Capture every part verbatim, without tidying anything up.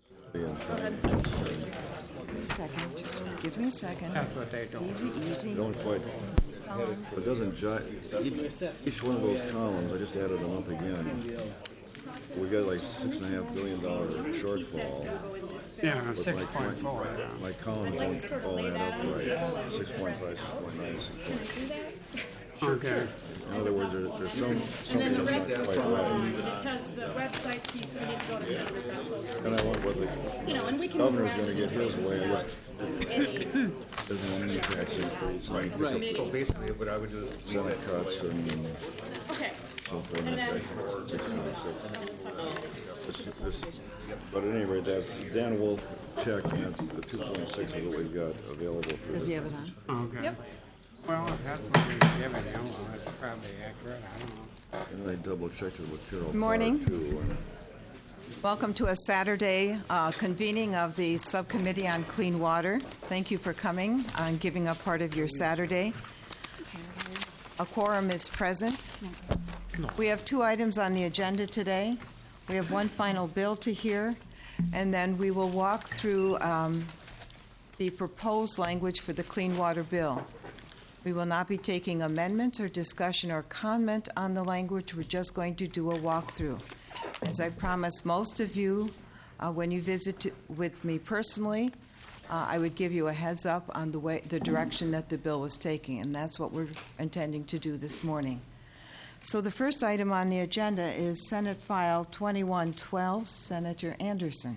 Give me a second. Just give me a second. That's what they told me. Easy, easy. Don't quite. It doesn't jive. Each, each one of those columns, I just added them up again. We got like six and a half billion dollar shortfall. Yeah, But six my- point four. my- My columns don't all add up right. Six point five, six point nine, six point. Okay. In other words, there, there's some, And something then the that's rest not will quite follow, right. because the website keeps, we need to go to Senator Betzel's. And I want what the You know, and we can move governor's around. gonna get his way, just doesn't want any tax increase, like Right, so basically what I would do is leave Senate it cuts and Okay. so forth. And And then- that's six point six. This, this, but at any rate, that's Dan Wolf check, and that's the two point six is what we've got available for Does this. he have it on? Okay. Yep. Well, if that's what you're giving him, well, that's probably accurate. I don't know. And I double checked it with Carol. Morning. Clark, too, and Welcome to a Saturday uh, convening of the Subcommittee on Clean Water. Thank you for coming and giving up part of your Saturday. A quorum is present. We have two items on the agenda today. We have one final bill to hear, and then we will walk through um, the proposed language for the Clean Water Bill. We will not be taking amendments or discussion or comment on the language. We're just going to do a walkthrough. As I promised most of you, uh, when you visit to, with me personally, uh, I would give you a heads up on the way, the direction that the bill was taking, and that's what we're intending to do this morning. So the first item on the agenda is Senate File twenty-one twelve, Senator Anderson.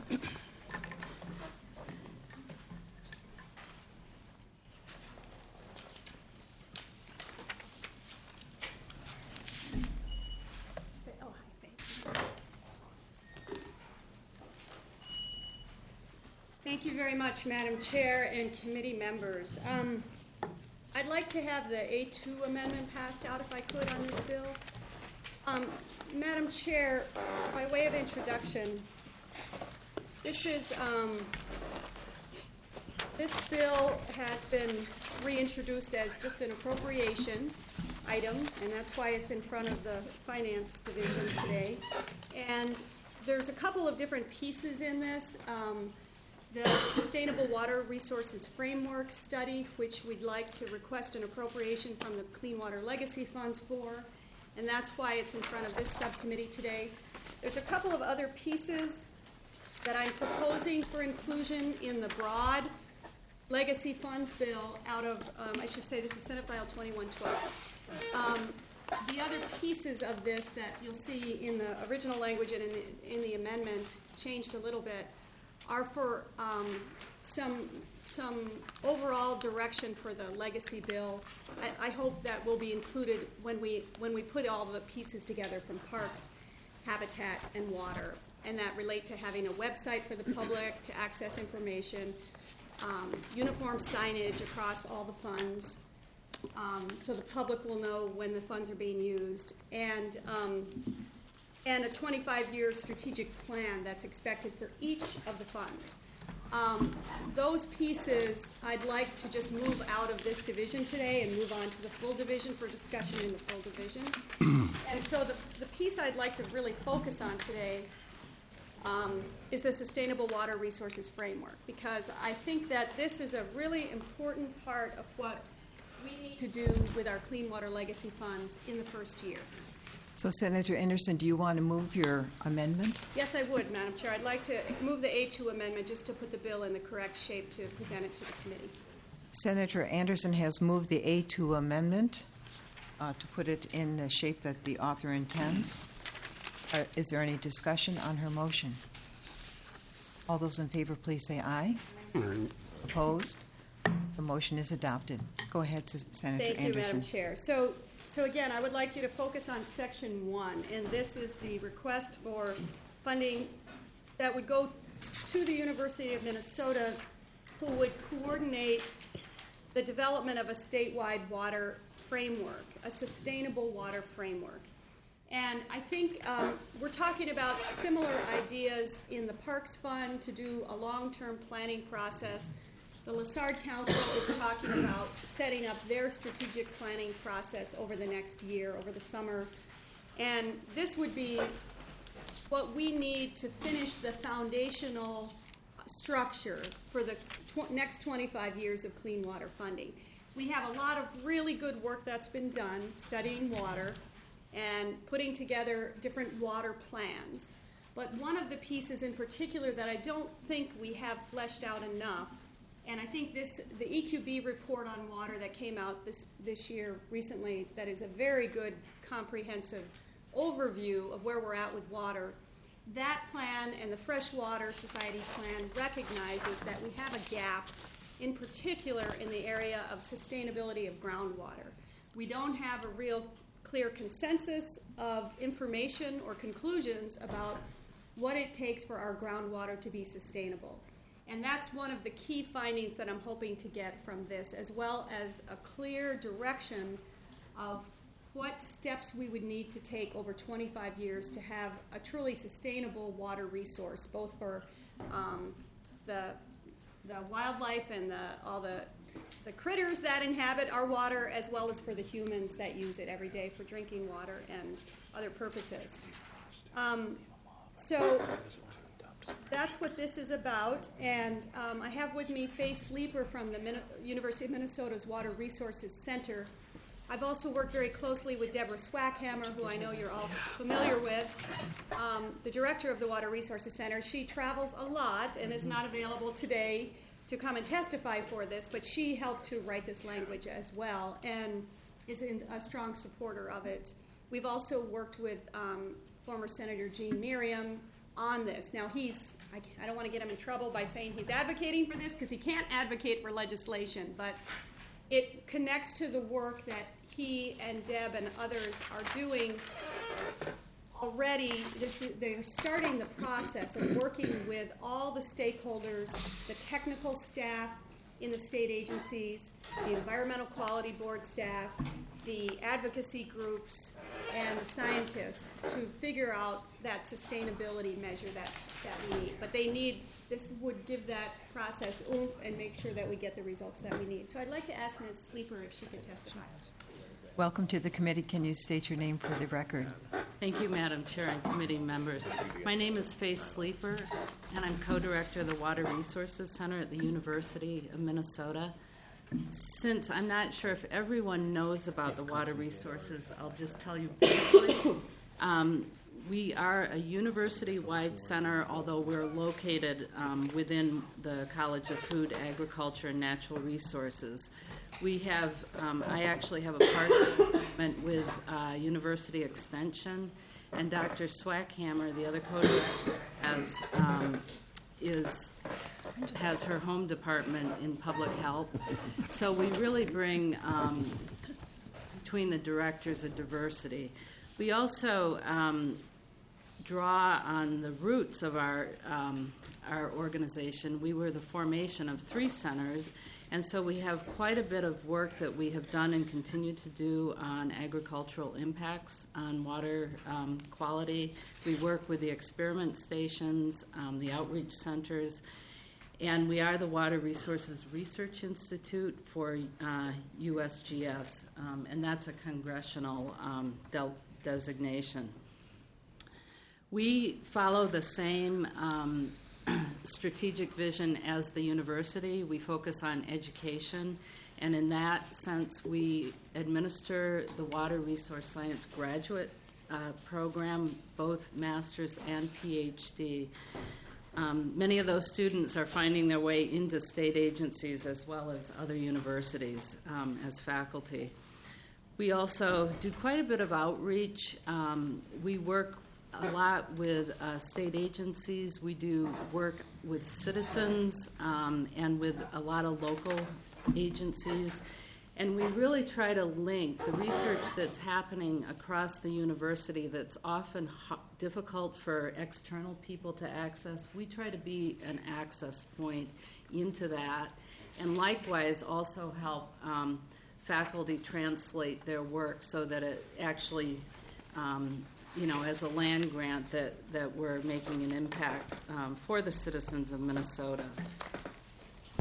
Oh, hi, thank you. Thank you very much, Madam Chair and committee members. Um, I'd like to have the A two amendment passed out if I could on this bill. Um, Madam Chair, by way of introduction, this is, um, this bill has been reintroduced as just an appropriation item, and that's why it's in front of the Finance Division today. And there's a couple of different pieces in this. Um, the Sustainable Water Resources Framework Study, which we'd like to request an appropriation from the Clean Water Legacy Funds for, and that's why it's in front of this subcommittee today. There's a couple of other pieces that I'm proposing for inclusion in the broad Legacy Funds bill out of, um, I should say this is Senate File twenty-one twelve. Um, the other pieces of this that you'll see in the original language and in the, in the amendment changed a little bit are for um, some some overall direction for the legacy bill. I, I hope that will be included when we when we put all the pieces together from parks, habitat, and water, and that relate to having a website for the public to access information, um, uniform signage across all the funds, um, so the public will know when the funds are being used, and um, and a twenty-five year strategic plan that's expected for each of the funds. Um, those pieces I'd like to just move out of this division today and move on to the full division for discussion in the full division. And so the, the piece I'd like to really focus on today um, is the Sustainable Water Resources Framework, because I think that this is a really important part of what we need to do with our Clean Water Legacy Funds in the first year. So, Senator Anderson, do you want to move your amendment? Yes, I would, Madam Chair. I'd like to move the A two amendment just to put the bill in the correct shape to present it to the committee. Senator Anderson has moved the A two amendment uh, to put it in the shape that the author intends. Uh, is there any discussion on her motion? All those in favor, please say aye. Mm, Opposed? The motion is adopted. Go ahead, Senator Thank you, Anderson. Madam Chair. So, so again, I would like you to focus on Section one, and this is the request for funding that would go to the University of Minnesota, who would coordinate the development of a statewide water framework, a sustainable water framework. And I think um, we're talking about similar ideas in the Parks Fund to do a long-term planning process. The Lessard Council is talking about setting up their strategic planning process over the next year, over the summer. And this would be what we need to finish the foundational structure for the tw- next twenty-five years of clean water funding. We have a lot of really good work that's been done studying water and putting together different water plans. But one of the pieces in particular that I don't think we have fleshed out enough, and I think this, the E Q B report on water that came out this, this year recently, that is a very good comprehensive overview of where we're at with water. That plan and the Freshwater Society plan recognizes that we have a gap, in particular in the area of sustainability of groundwater. We don't have a real clear consensus of information or conclusions about what it takes for our groundwater to be sustainable. And that's one of the key findings that I'm hoping to get from this, as well as a clear direction of what steps we would need to take over twenty-five years to have a truly sustainable water resource, both for um, the, the wildlife and the, all the, the critters that inhabit our water, as well as for the humans that use it every day for drinking water and other purposes. Um, so that's what this is about, and um, I have with me Faye Sleeper from the Min- University of Minnesota's Water Resources Center. I've also worked very closely with Deborah Swackhammer, who I know you're all familiar with, um, the director of the Water Resources Center. She travels a lot and is not available today to come and testify for this, but she helped to write this language as well and is in a strong supporter of it. We've also worked with um, former Senator Gene Merriam on this. Now, he's, I, I don't want to get him in trouble by saying he's advocating for this, because he can't advocate for legislation, but it connects to the work that he and Deb and others are doing already. This, they're starting the process of working with all the stakeholders, the technical staff in the state agencies, the environmental quality board staff, the advocacy groups, and the scientists to figure out that sustainability measure that, that we need. But they need, this would give that process oomph and make sure that we get the results that we need. So I'd like to ask Miz Sleeper if she could testify. Welcome to the committee. Can you state your name for the record? Thank you, Madam Chair and committee members. My name is Faye Sleeper, and I'm co-director of the Water Resources Center at the University of Minnesota. Since I'm not sure if everyone knows about the water resources, I'll just tell you briefly. Um, we are a university-wide center, although we're located um, within the College of Food, Agriculture, and Natural Resources. We have, um, I actually have a partial agreement with uh, University Extension, and Doctor Swackhammer, the other co-director, has um, is has her home department in public health. So we really bring um, between the directors a diversity. We also um, draw on the roots of our um, our organization. We were the formation of three centers. And so we have quite a bit of work that we have done and continue to do on agricultural impacts on water um, quality. We work with the experiment stations, um, the outreach centers, and we are the Water Resources Research Institute for uh, U S G S, um, and that's a congressional um, del- designation. We follow the same um, strategic vision as the university. We focus on education, and in that sense, we administer the Water Resource Science graduate uh, program, both master's and PhD. Um, many of those students are finding their way into state agencies as well as other universities um, as faculty. We also do quite a bit of outreach. Um, we work a lot with uh, state agencies. We do work with citizens um, and with a lot of local agencies. And we really try to link the research that's happening across the university that's often ho- difficult for external people to access. We try to be an access point into that, and likewise also help um, faculty translate their work so that it actually um, you know, as a land grant that, that we're making an impact um, for the citizens of Minnesota.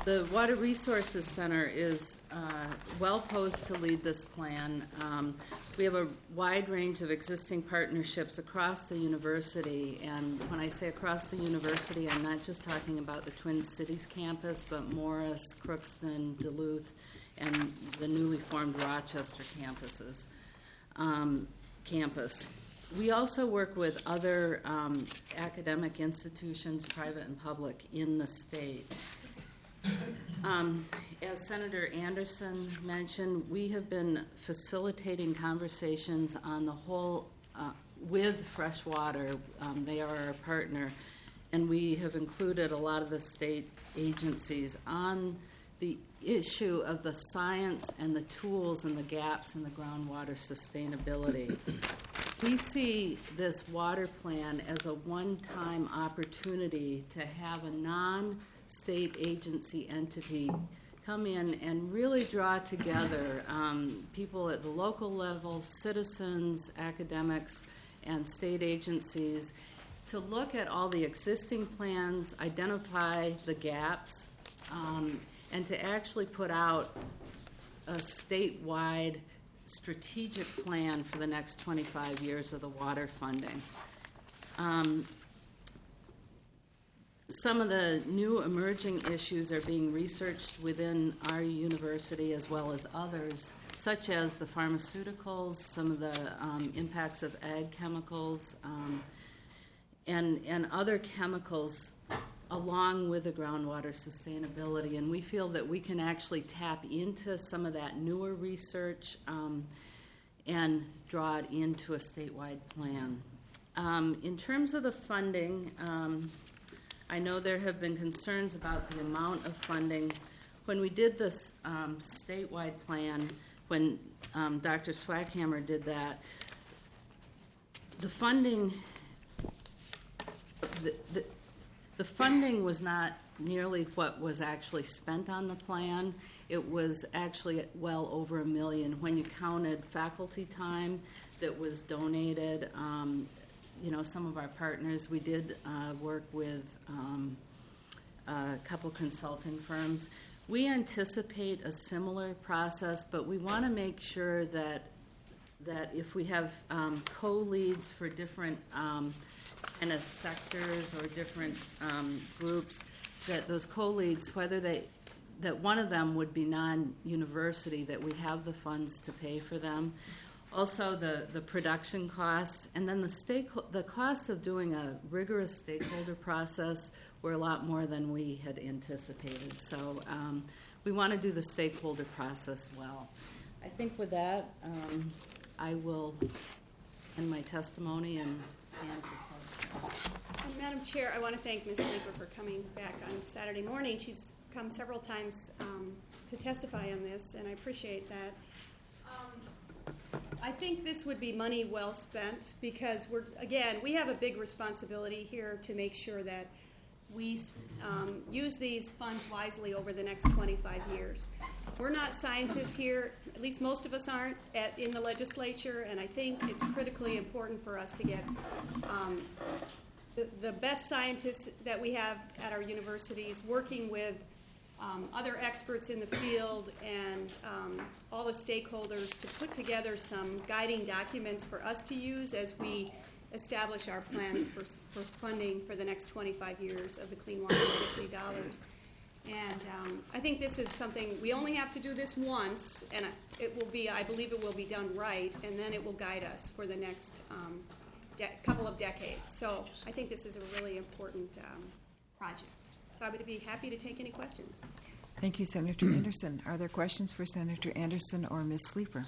The Water Resources Center is uh, well posed to lead this plan. Um, we have a wide range of existing partnerships across the university, and when I say across the university, I'm not just talking about the Twin Cities campus, but Morris, Crookston, Duluth, and the newly formed Rochester campuses. Um, campus. We also work with other um, academic institutions, private and public, in the state. Um, as Senator Anderson mentioned, we have been facilitating conversations on the whole uh, with Freshwater. Um, they are our partner, and we have included a lot of the state agencies on the issue of the science and the tools and the gaps in the groundwater sustainability. We see this water plan as a one-time opportunity to have a non-state agency entity come in and really draw together um, people at the local level, citizens, academics, and state agencies to look at all the existing plans, identify the gaps, um, and to actually put out a statewide strategic plan for the next twenty-five years of the water funding. Um, some of the new emerging issues are being researched within our university as well as others, such as the pharmaceuticals, some of the um, impacts of ag chemicals, um, and, and other chemicals along with the groundwater sustainability. And we feel that we can actually tap into some of that newer research um, and draw it into a statewide plan. Um, in terms of the funding, um, I know there have been concerns about the amount of funding. When we did this um, statewide plan, when um, Doctor Swackhammer did that, the funding, the, the The funding was not nearly what was actually spent on the plan. It was actually well over a million when you counted faculty time that was donated. Um, you know, some of our partners, we did uh, work with um, a couple consulting firms. We anticipate a similar process, but we want to make sure that that if we have um, co-leads for different um, kind of sectors or different um, groups, that those co-leads, whether they, that one of them would be non-university, that we have the funds to pay for them. Also, the, the production costs, and then the stake, the costs of doing a rigorous stakeholder process were a lot more than we had anticipated. So um, we want to do the stakeholder process well. I think with that, um, I will end my testimony and stand for questions. And Madam Chair, I want to thank Miz Sleeper for coming back on Saturday morning. She's come several times um, to testify on this, and I appreciate that. Um, I think this would be money well spent because we're, again, we have a big responsibility here to make sure that we um, use these funds wisely over the next twenty-five years. We're not scientists here, at least most of us aren't, at, in the legislature, and I think it's critically important for us to get um, the, the best scientists that we have at our universities working with um, other experts in the field and um, all the stakeholders to put together some guiding documents for us to use as we establish our plans for, for funding for the next twenty-five years of the Clean Water Legacy dollars. And um, I think this is something, we only have to do this once, and it will be, I believe it will be done right, and then it will guide us for the next um, de- couple of decades. So I think this is a really important um, project. So I would be happy to take any questions. Thank you, Senator Anderson. Are there questions for Senator Anderson or Miz Sleeper?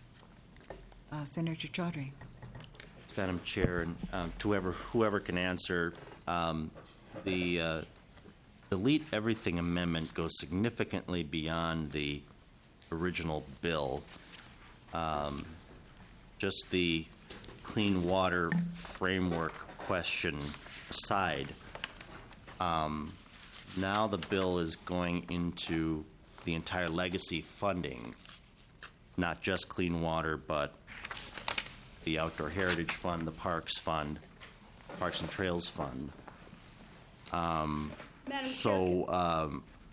Uh, Senator Chaudhry. Madam Chair, and um, to whoever, whoever can answer, um, the uh, Delete Everything Amendment goes significantly beyond the original bill. Um, just the clean water framework question aside, um, now the bill is going into the entire legacy funding, not just clean water, but the Outdoor Heritage Fund, the Parks Fund, Parks and Trails Fund. Um, Madam so Chair, um,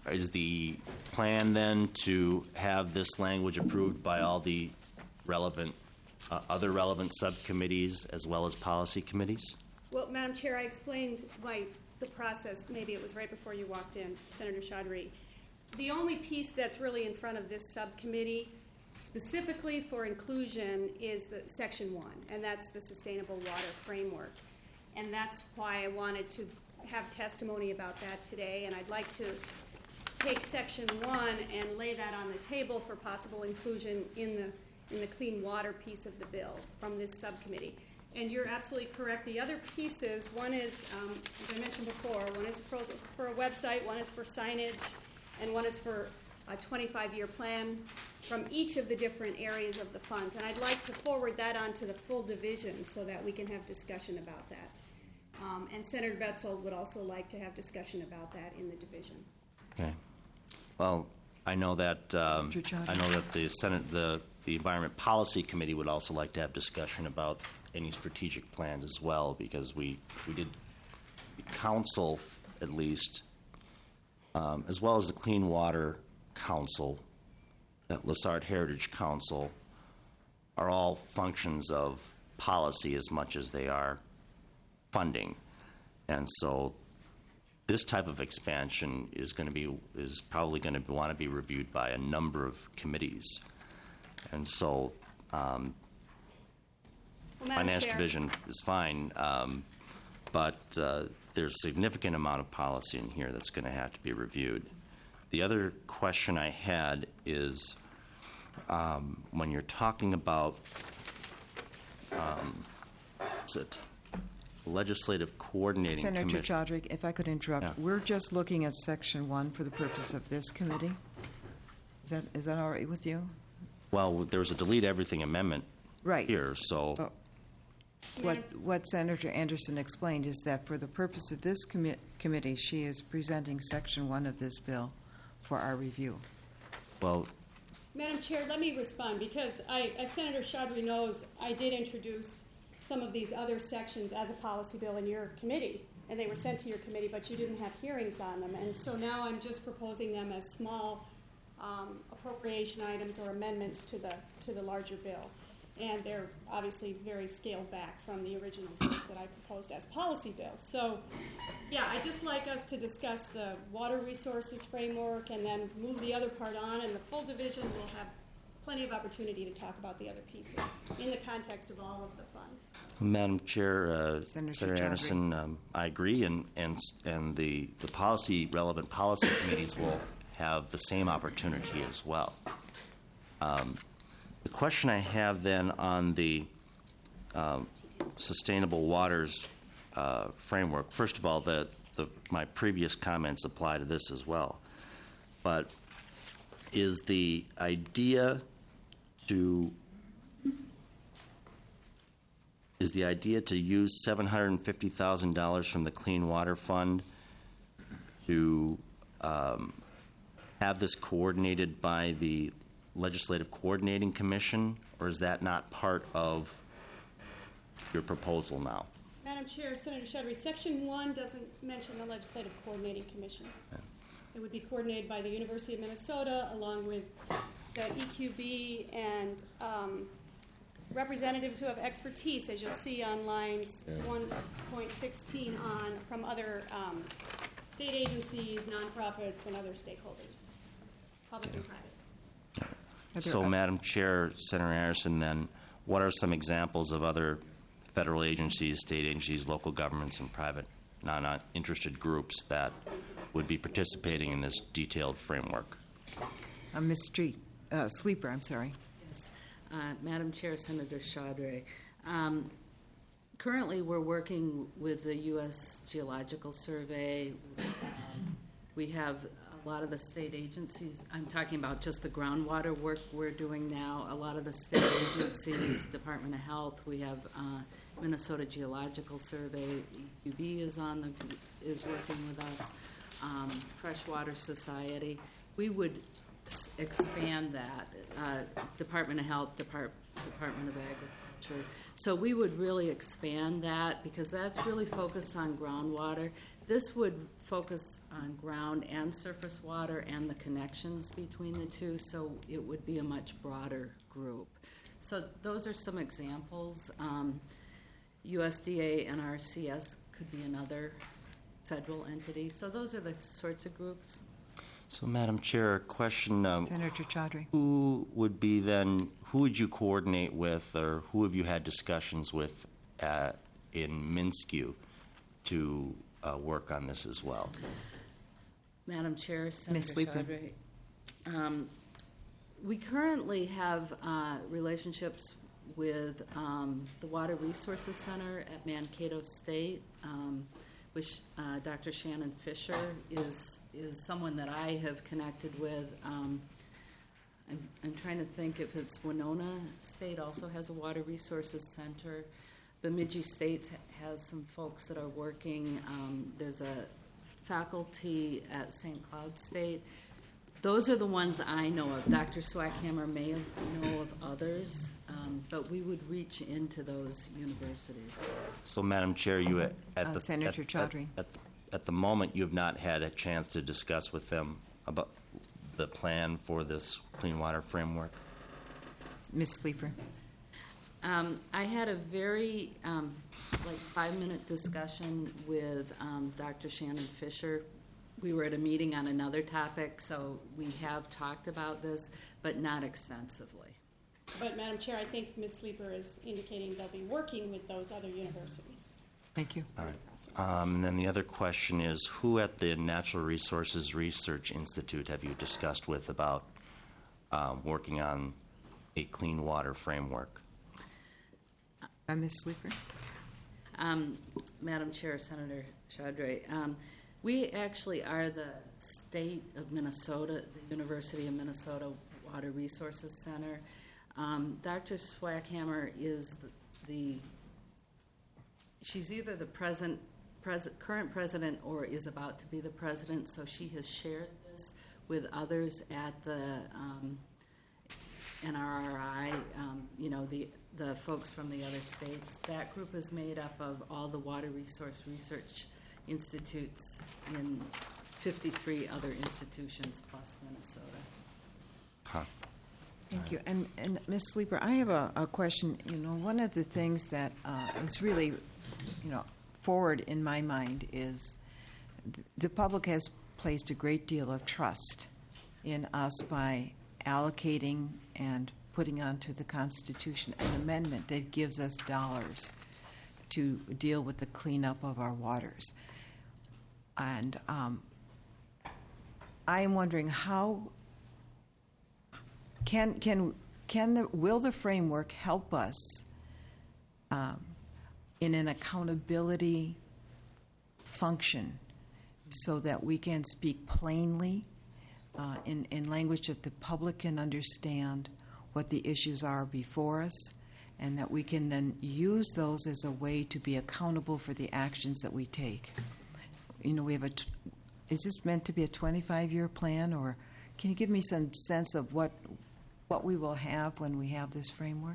is the plan then to have this language approved by all the relevant, uh, other relevant subcommittees as well as policy committees? Well, Madam Chair, I explained my, the process, maybe it was right before you walked in, Senator Chaudhry. The only piece that's really in front of this subcommittee specifically for inclusion is the section one, and that's the Sustainable Water Framework. And that's why I wanted to have testimony about that today, and I'd like to take section one and lay that on the table for possible inclusion in the in the clean water piece of the bill from this subcommittee. And you're absolutely correct. The other pieces, one is, um, as I mentioned before, one is for, for a website, one is for signage, and one is for a twenty-five year plan from each of the different areas of the funds. And I'd like to forward that on to the full division so that we can have discussion about that. Um, and Senator Betzel would also like to have discussion about that in the division. Okay. Well, I know that um, Mister Chaudhry. I know that the Senate, the the Environment Policy Committee would also like to have discussion about any strategic plans as well, because we we did the council at least, um, as well as the Clean Water Council, that Lessard Heritage Council, are all functions of policy as much as they are funding, and so this type of expansion is going to be is probably going to want to be reviewed by a number of committees, and so um, Well, Madam finance Chair, division is fine, um, but uh, there's a significant amount of policy in here that's going to have to be reviewed. The other question I had is um, when you're talking about um, is it legislative coordinating Senator commission? Chaudhry, if I could interrupt, Yeah. we're just looking at section one for the purpose of this committee. Is that is that all right with you? Well, there's a delete everything amendment Right. here, so But what what Senator Anderson explained is that for the purpose of this commi- committee, she is presenting section one of this bill for our review. well, Madam Chair, let me respond, because I, as Senator Chaudhry knows, I did introduce some of these other sections as a policy bill in your committee, and they were sent to your committee, but you didn't have hearings on them. And so now I'm just proposing them as small um, appropriation items or amendments to the to the larger bill. And they're obviously very scaled back from the original bills that I proposed as policy bills. So, yeah, I'd just like us to discuss the water resources framework and then move the other part on, and the full division will have plenty of opportunity to talk about the other pieces in the context of all of the funds. Madam Chair, uh, Senator Senator Chaudhry. Anderson, um, I agree, and and and the the policy relevant policy committees will have the same opportunity as well. Um, the question I have then on the um, sustainable waters uh, framework. First of all, the, the my previous comments apply to this as well, but is the idea to Is the idea to use seven hundred fifty thousand dollars from the Clean Water Fund to um, have this coordinated by the Legislative Coordinating Commission, or is that not part of your proposal now? Madam Chair, Senator Chaudhry, Section one doesn't mention the Legislative Coordinating Commission. It would be coordinated by the University of Minnesota along with the E Q B and um, representatives who have expertise, as you'll see on lines one point sixteen on, from other um, state agencies, nonprofits, and other stakeholders, public and private. Are there So, oth- Madam Chair, Senator Anderson, then, what are some examples of other federal agencies, state agencies, local governments, and private non-interested groups that would be participating in this detailed framework? Uh, Miz Street, uh, Sleeper, I'm sorry. Yes. Uh, Madam Chair, Senator Chaudhry. Um, currently, we're working with the U S Geological Survey. Um, we have a lot of the state agencies. I'm talking about just the groundwater work we're doing now. A lot of the state agencies, Department of Health. We have uh, Minnesota Geological Survey. E Q B is on the is working with us. Um, Freshwater Society. We would s- expand that. Uh, Department of Health, Depart- Department of Agriculture. agriculture. So we would really expand that because that's really focused on groundwater. This would focus on ground and surface water and the connections between the two, so it would be a much broader group. So those are some examples. Um, U S D A and R C S could be another federal entity. So those are the sorts of groups. So, Madam Chair, a question. Um, Senator Chaudhry. Who would be then, who would you coordinate with, or who have you had discussions with uh, in Minsk to uh, work on this as well? Madam Chair, Senator Sleeper. Chaudhry. Um, we currently have uh, relationships with um, the Water Resources Center at Mankato State, um, which uh, Doctor Shannon Fisher is is someone that I have connected with. Um, I'm, I'm trying to think if it's Winona State also has a Water Resources Center. Bemidji State has some folks that are working. Um, there's a faculty at Saint Cloud State. Those are the ones I know of. Doctor Swackhammer may know of others, um, but we would reach into those universities. So, Madam Chair, you at, at Uh, the Senator at, Chaudhry. At, at, at the moment, you have not had a chance to discuss with them about the plan for this clean water framework. Miz Sleeper. Um, I had a very um, like five-minute discussion with um, Doctor Shannon Fisher. We were at a meeting on another topic, so we have talked about this, but not extensively. But, Madam Chair, I think Miz Sleeper is indicating they'll be working with those other universities. Thank you. All right. Um, and then the other question is, who at the Natural Resources Research Institute have you discussed with about uh, working on a clean water framework? Uh, Miz Sleeper. Um, Madam Chair, Senator Chaudhry, um, we actually are the state of Minnesota, the University of Minnesota Water Resources Center. Um, Doctor Swackhammer is the, the she's either the present, pres, current president or is about to be the president, so she has shared this with others at the um, N R R I, um, you know, the, the folks from the other states. That group is made up of all the water resource research institutes in fifty-three other institutions plus Minnesota. Huh. Thank you. And, and Miz Sleeper, I have a, a question. You know, one of the things that uh, is really, you know, forward in my mind is th- the public has placed a great deal of trust in us by allocating and putting onto the Constitution an amendment that gives us dollars to deal with the cleanup of our waters. And um, I am wondering how can can can the will the framework help us um, in an accountability function so that we can speak plainly uh, in in language that the public can understand what the issues are before us, and that we can then use those as a way to be accountable for the actions that we take. You know, we have a. T- is this meant to be a twenty-five year plan, or can you give me some sense of what what we will have when we have this framework?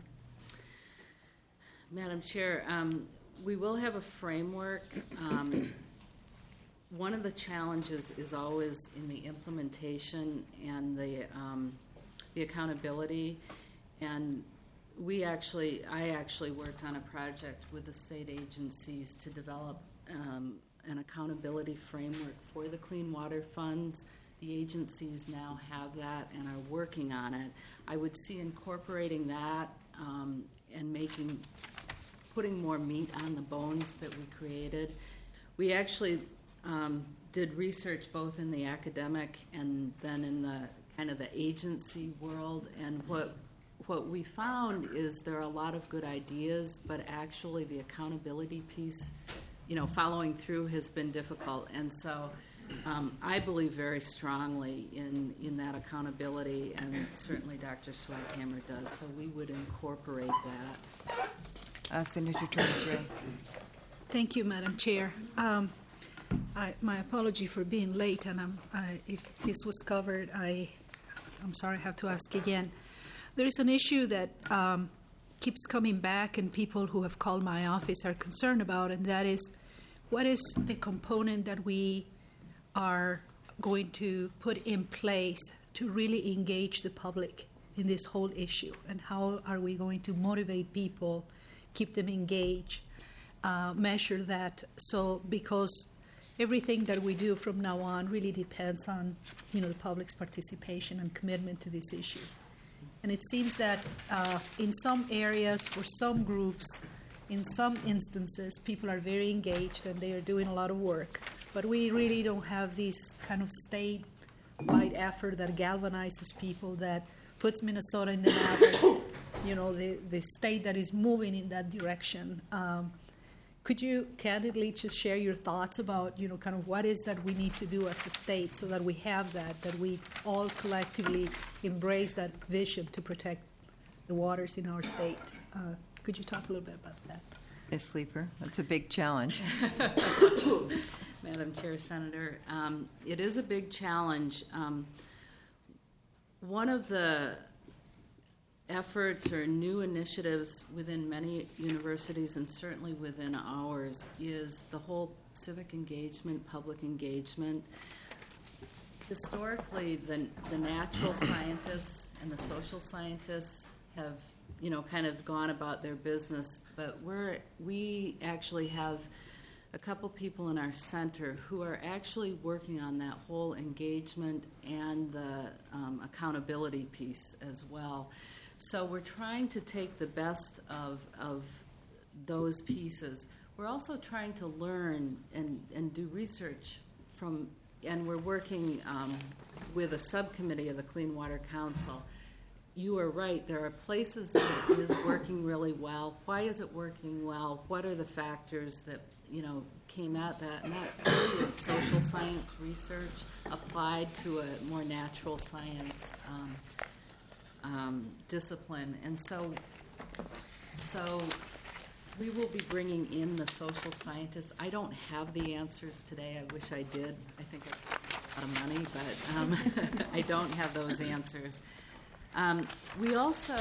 Madam Chair, um, we will have a framework. Um, one of the challenges is always in the implementation and the um, the accountability, and we actually, I actually worked on a project with the state agencies to develop um, an accountability framework for the Clean Water Funds. The agencies now have that and are working on it. I would see incorporating that um, and making, putting more meat on the bones that we created. We actually um, did research both in the academic and then in the kind of the agency world, and what what we found is there are a lot of good ideas, but actually the accountability piece, you know, following through has been difficult. And so um, I believe very strongly in, in that accountability, and certainly Doctor Swackhammer does, so we would incorporate that. Uh, Senator Travis-Ray. Thank you, Madam Chair. Um, I, my apology for being late, and I'm, I, if this was covered, I, I'm sorry I have to ask again. There is an issue that um, keeps coming back, and people who have called my office are concerned about, and that is, what is the component that we are going to put in place to really engage the public in this whole issue, and how are we going to motivate people, keep them engaged, uh, measure that, so because everything that we do from now on really depends on, you know, the public's participation and commitment to this issue. And it seems that uh, in some areas, for some groups, in some instances, people are very engaged and they are doing a lot of work. But we really don't have this kind of state-wide effort that galvanizes people, that puts Minnesota in the map as, you know, the, the state that is moving in that direction. Um, Could you candidly just share your thoughts about, you know, kind of what is that we need to do as a state so that we have that, that we all collectively embrace that vision to protect the waters in our state? Uh, could you talk a little bit about that? Miz Sleeper, that's a big challenge. Madam Chair, Senator, um, it is a big challenge. Um, one of the efforts or new initiatives within many universities, and certainly within ours, is the whole civic engagement, public engagement. Historically, the, the natural scientists and the social scientists have, you know, kind of gone about their business, but we're, we actually have a couple people in our center who are actually working on that whole engagement and the um, accountability piece as well. So we're trying to take the best of, of those pieces. We're also trying to learn and, and do research from, and we're working um, with a subcommittee of the Clean Water Council. You are right, there are places that it is working really well. Why is it working well? What are the factors that, you know, came at that? And that really is social science research applied to a more natural science um, Um, discipline. And so so we will be bringing in the social scientists. I don't have the answers today. I wish I did. I think I've got a lot of money, but um, I don't have those answers. Um, we also,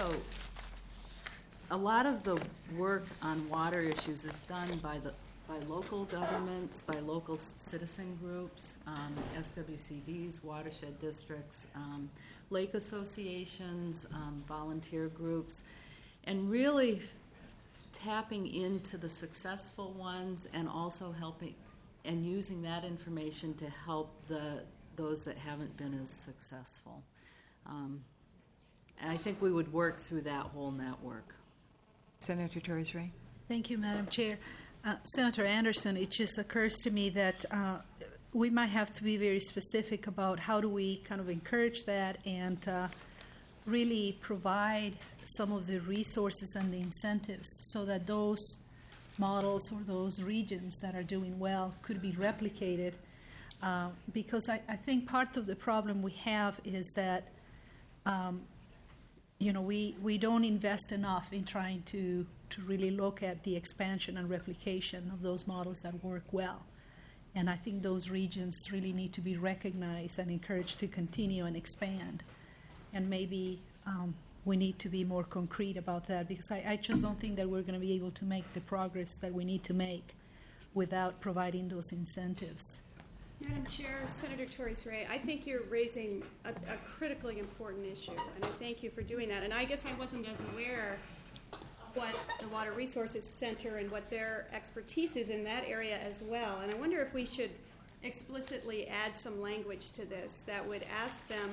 a lot of the work on water issues is done by the by local governments, by local citizen groups, um, S W C Ds, watershed districts, um, lake associations, um, volunteer groups, and really tapping into the successful ones and also helping and using that information to help the those that haven't been as successful. Um, and I think we would work through that whole network. Senator Torres-Ray. Thank you, Madam Chair. Uh, Senator Anderson, it just occurs to me that uh, we might have to be very specific about how do we kind of encourage that and uh, really provide some of the resources and the incentives so that those models or those regions that are doing well could be replicated. Uh, because I, I think part of the problem we have is that um, you know, we, we don't invest enough in trying to, to really look at the expansion and replication of those models that work well. And I think those regions really need to be recognized and encouraged to continue and expand. And maybe um, we need to be more concrete about that, because I, I just don't think that we're going to be able to make the progress that we need to make without providing those incentives. Madam Chair, Senator Torres-Ray, I think you're raising a, a critically important issue, and I thank you for doing that. And I guess I wasn't as aware of what the Water Resources Center and what their expertise is in that area as well. And I wonder if we should explicitly add some language to this that would ask them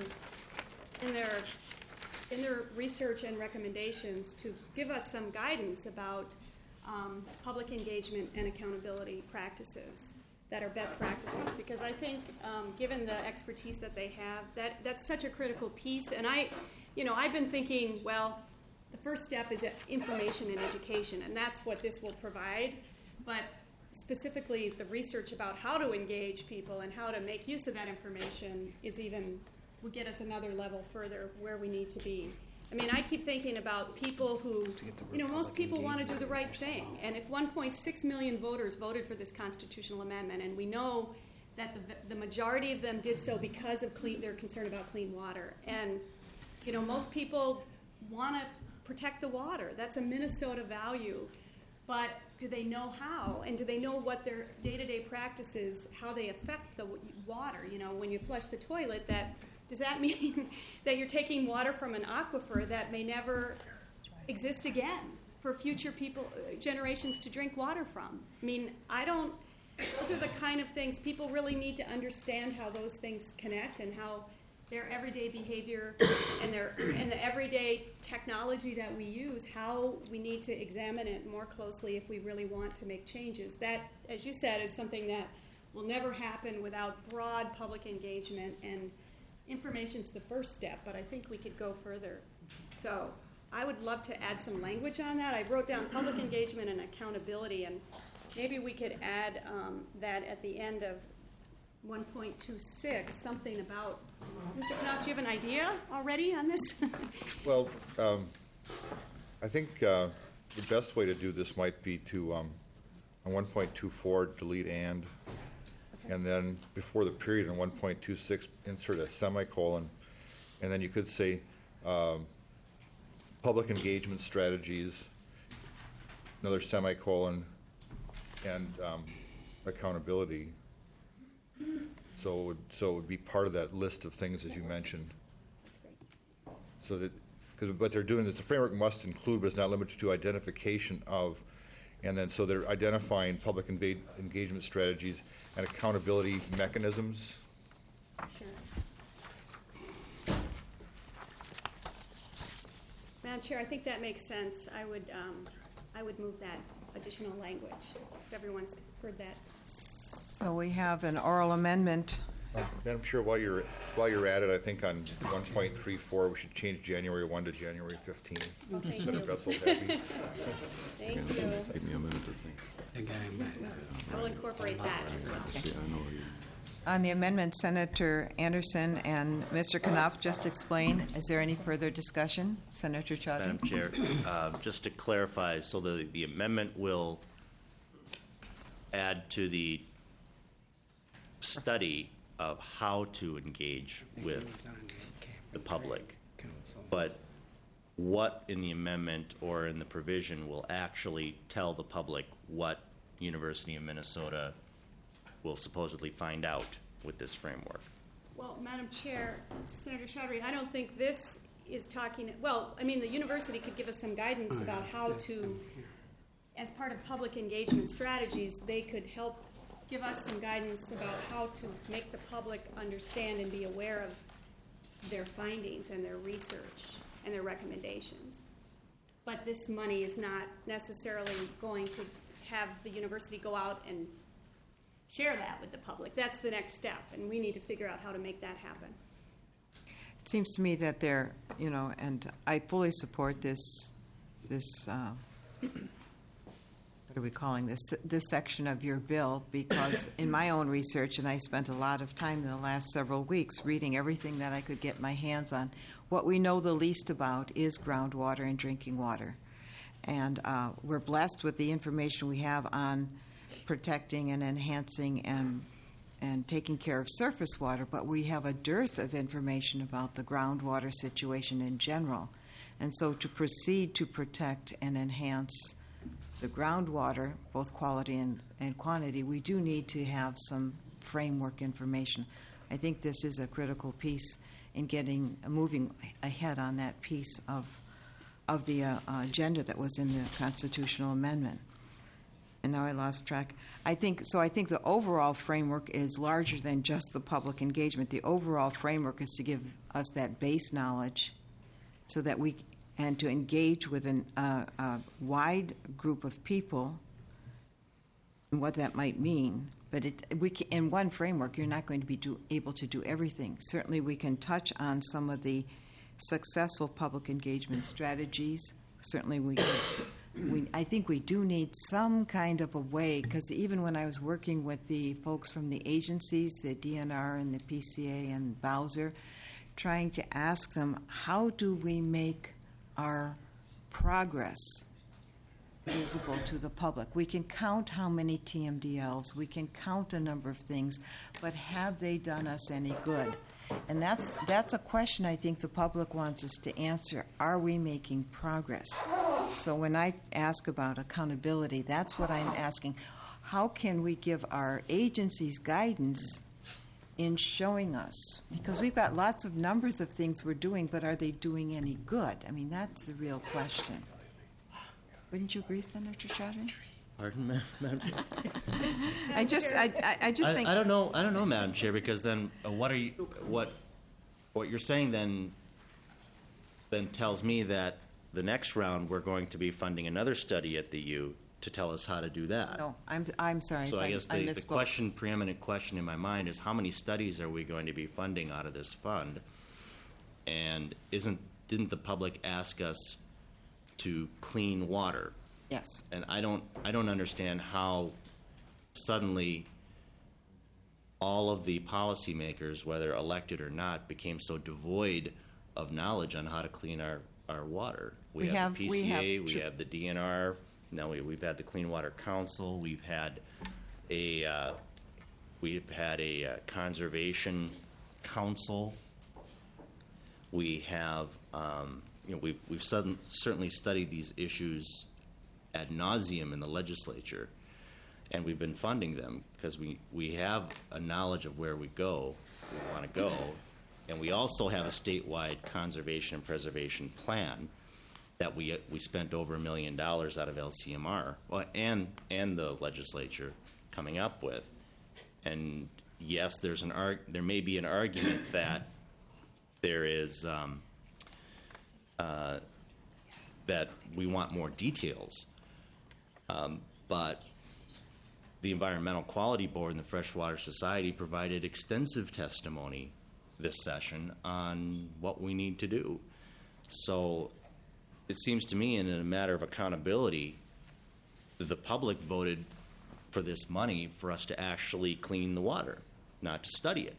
in their in their research and recommendations to give us some guidance about um, public engagement and accountability practices that are best practices, because I think um, given the expertise that they have, that that's such a critical piece. And I, you know, I've been thinking, well, the first step is information and education, and that's what this will provide. But specifically, the research about how to engage people and how to make use of that information is even, would get us another level further where we need to be. I mean, I keep thinking about people who, you know, most people want to do the right thing. And if one point six million voters voted for this constitutional amendment, and we know that the, the majority of them did so because of clean, their concern about clean water, and, you know, most people want to protect the water. That's a Minnesota value. But do they know how? And do they know what their day-to-day practices, how they affect the w- water? You know, when you flush the toilet, that does that mean that you're taking water from an aquifer that may never exist again for future people, uh, generations to drink water from? I mean, I don't, those are the kind of things people really need to understand how those things connect and how their everyday behavior and their and the everyday technology that we use, how we need to examine it more closely if we really want to make changes. That, as you said, is something that will never happen without broad public engagement, and information's the first step, but I think we could go further. So I would love to add some language on that. I wrote down public engagement and accountability, and maybe we could add um, that at the end of one point two six, something about, Mister Knopf, do you have an idea already on this? Well, um, I think uh, the best way to do this might be to, um, on one point two four, delete and, okay. And then before the period in one point two six, insert a semicolon, and then you could say um, public engagement strategies, another semicolon, and um, accountability. So it would, so it would be part of that list of things as you mentioned. That's great. So that, because what they're doing is the framework must include, but is not limited to, identification of, and then so they're identifying public enva- engagement strategies and accountability mechanisms. Sure. Madam Chair, I think that makes sense. I would, um, I would move that additional language, if everyone's heard that. So we have an oral amendment. Uh, Madam Chair, while you're while you're at it, I think on one point three four we should change January first to January fifteenth. Oh, thank Instead you. of Betzel's happy. Thank you. Take me a minute to think. The guy might, I will incorporate that as well. See, I know you. On the amendment, Senator Anderson and Mister Knopf just explained. Is there any further discussion? Senator Chadha? Madam Chair, uh, just to clarify, so the, the amendment will add to the study of how to engage with the public, but what in the amendment or in the provision will actually tell the public what University of Minnesota will supposedly find out with this framework? Well, Madam Chair, Senator Chaudhary, I don't think this is talking, well, I mean, the university could give us some guidance about how to, as part of public engagement strategies, they could help give us some guidance about how to make the public understand and be aware of their findings and their research and their recommendations. But this money is not necessarily going to have the university go out and share that with the public. That's the next step, and we need to figure out how to make that happen. It seems to me that there, you know, and I fully support this, this, uh, what are we calling this, this section of your bill, because in my own research, and I spent a lot of time in the last several weeks reading everything that I could get my hands on, what we know the least about is groundwater and drinking water. And uh, we're blessed with the information we have on protecting and enhancing and and taking care of surface water, but we have a dearth of information about the groundwater situation in general. And so to proceed to protect and enhance the groundwater, both quality and, and quantity, we do need to have some framework information. I think this is a critical piece in getting moving ahead on that piece of of the uh, uh, agenda that was in the constitutional amendment. And now I lost track. I think so. I think the overall framework is larger than just the public engagement. The overall framework is to give us that base knowledge, so that we and to engage with an, uh, a wide group of people and what that might mean. But it, we can, in one framework, you're not going to be do, able to do everything. Certainly, we can touch on some of the successful public engagement strategies. Certainly, we can. We, I think we do need some kind of a way, because even when I was working with the folks from the agencies, the D N R and the P C A and Bowser, trying to ask them, how do we make our progress visible to the public? We can count how many T M D Ls, we can count a number of things, but have they done us any good? And that's, that's a question I think the public wants us to answer. Are we making progress? So when I ask about accountability, that's what I'm asking. How can we give our agencies guidance in showing us? Because we've got lots of numbers of things we're doing, but are they doing any good? I mean, that's the real question. Wouldn't you agree, Senator Chaudhary? Pardon, Ma- Madam Chair? I just, I, I, I just I, think. I don't know. I don't know, Madam Chair, because then uh, what are you? What what you're saying then then tells me that the next round we're going to be funding another study at the U to tell us how to do that. No, I'm, I'm sorry. So I guess I the, the misspoke. question, preeminent question in my mind is how many studies are we going to be funding out of this fund? And isn't didn't the public ask us to clean water? Yes. And I don't I don't understand how suddenly all of the policymakers, whether elected or not, became so devoid of knowledge on how to clean our, our water. We, We have, have- the we P C A, have we tr- have the D N R, now we, we've had the Clean Water Council, we've had a uh, we've had a uh, conservation council. We have um, you know we've we've sudden, certainly studied these issues ad nauseum in the legislature, and we've been funding them because we, we have a knowledge of where we go, we want to go, and we also have a statewide conservation and preservation plan that we we spent over a million dollars out of L C M R, well, and and the legislature coming up with. And yes, there's an arg- there may be an argument that there is um, uh, that we want more details. Um, but the Environmental Quality Board and the Freshwater Society provided extensive testimony this session on what we need to do. So it seems to me, in a matter of accountability, the public voted for this money for us to actually clean the water, not to study it.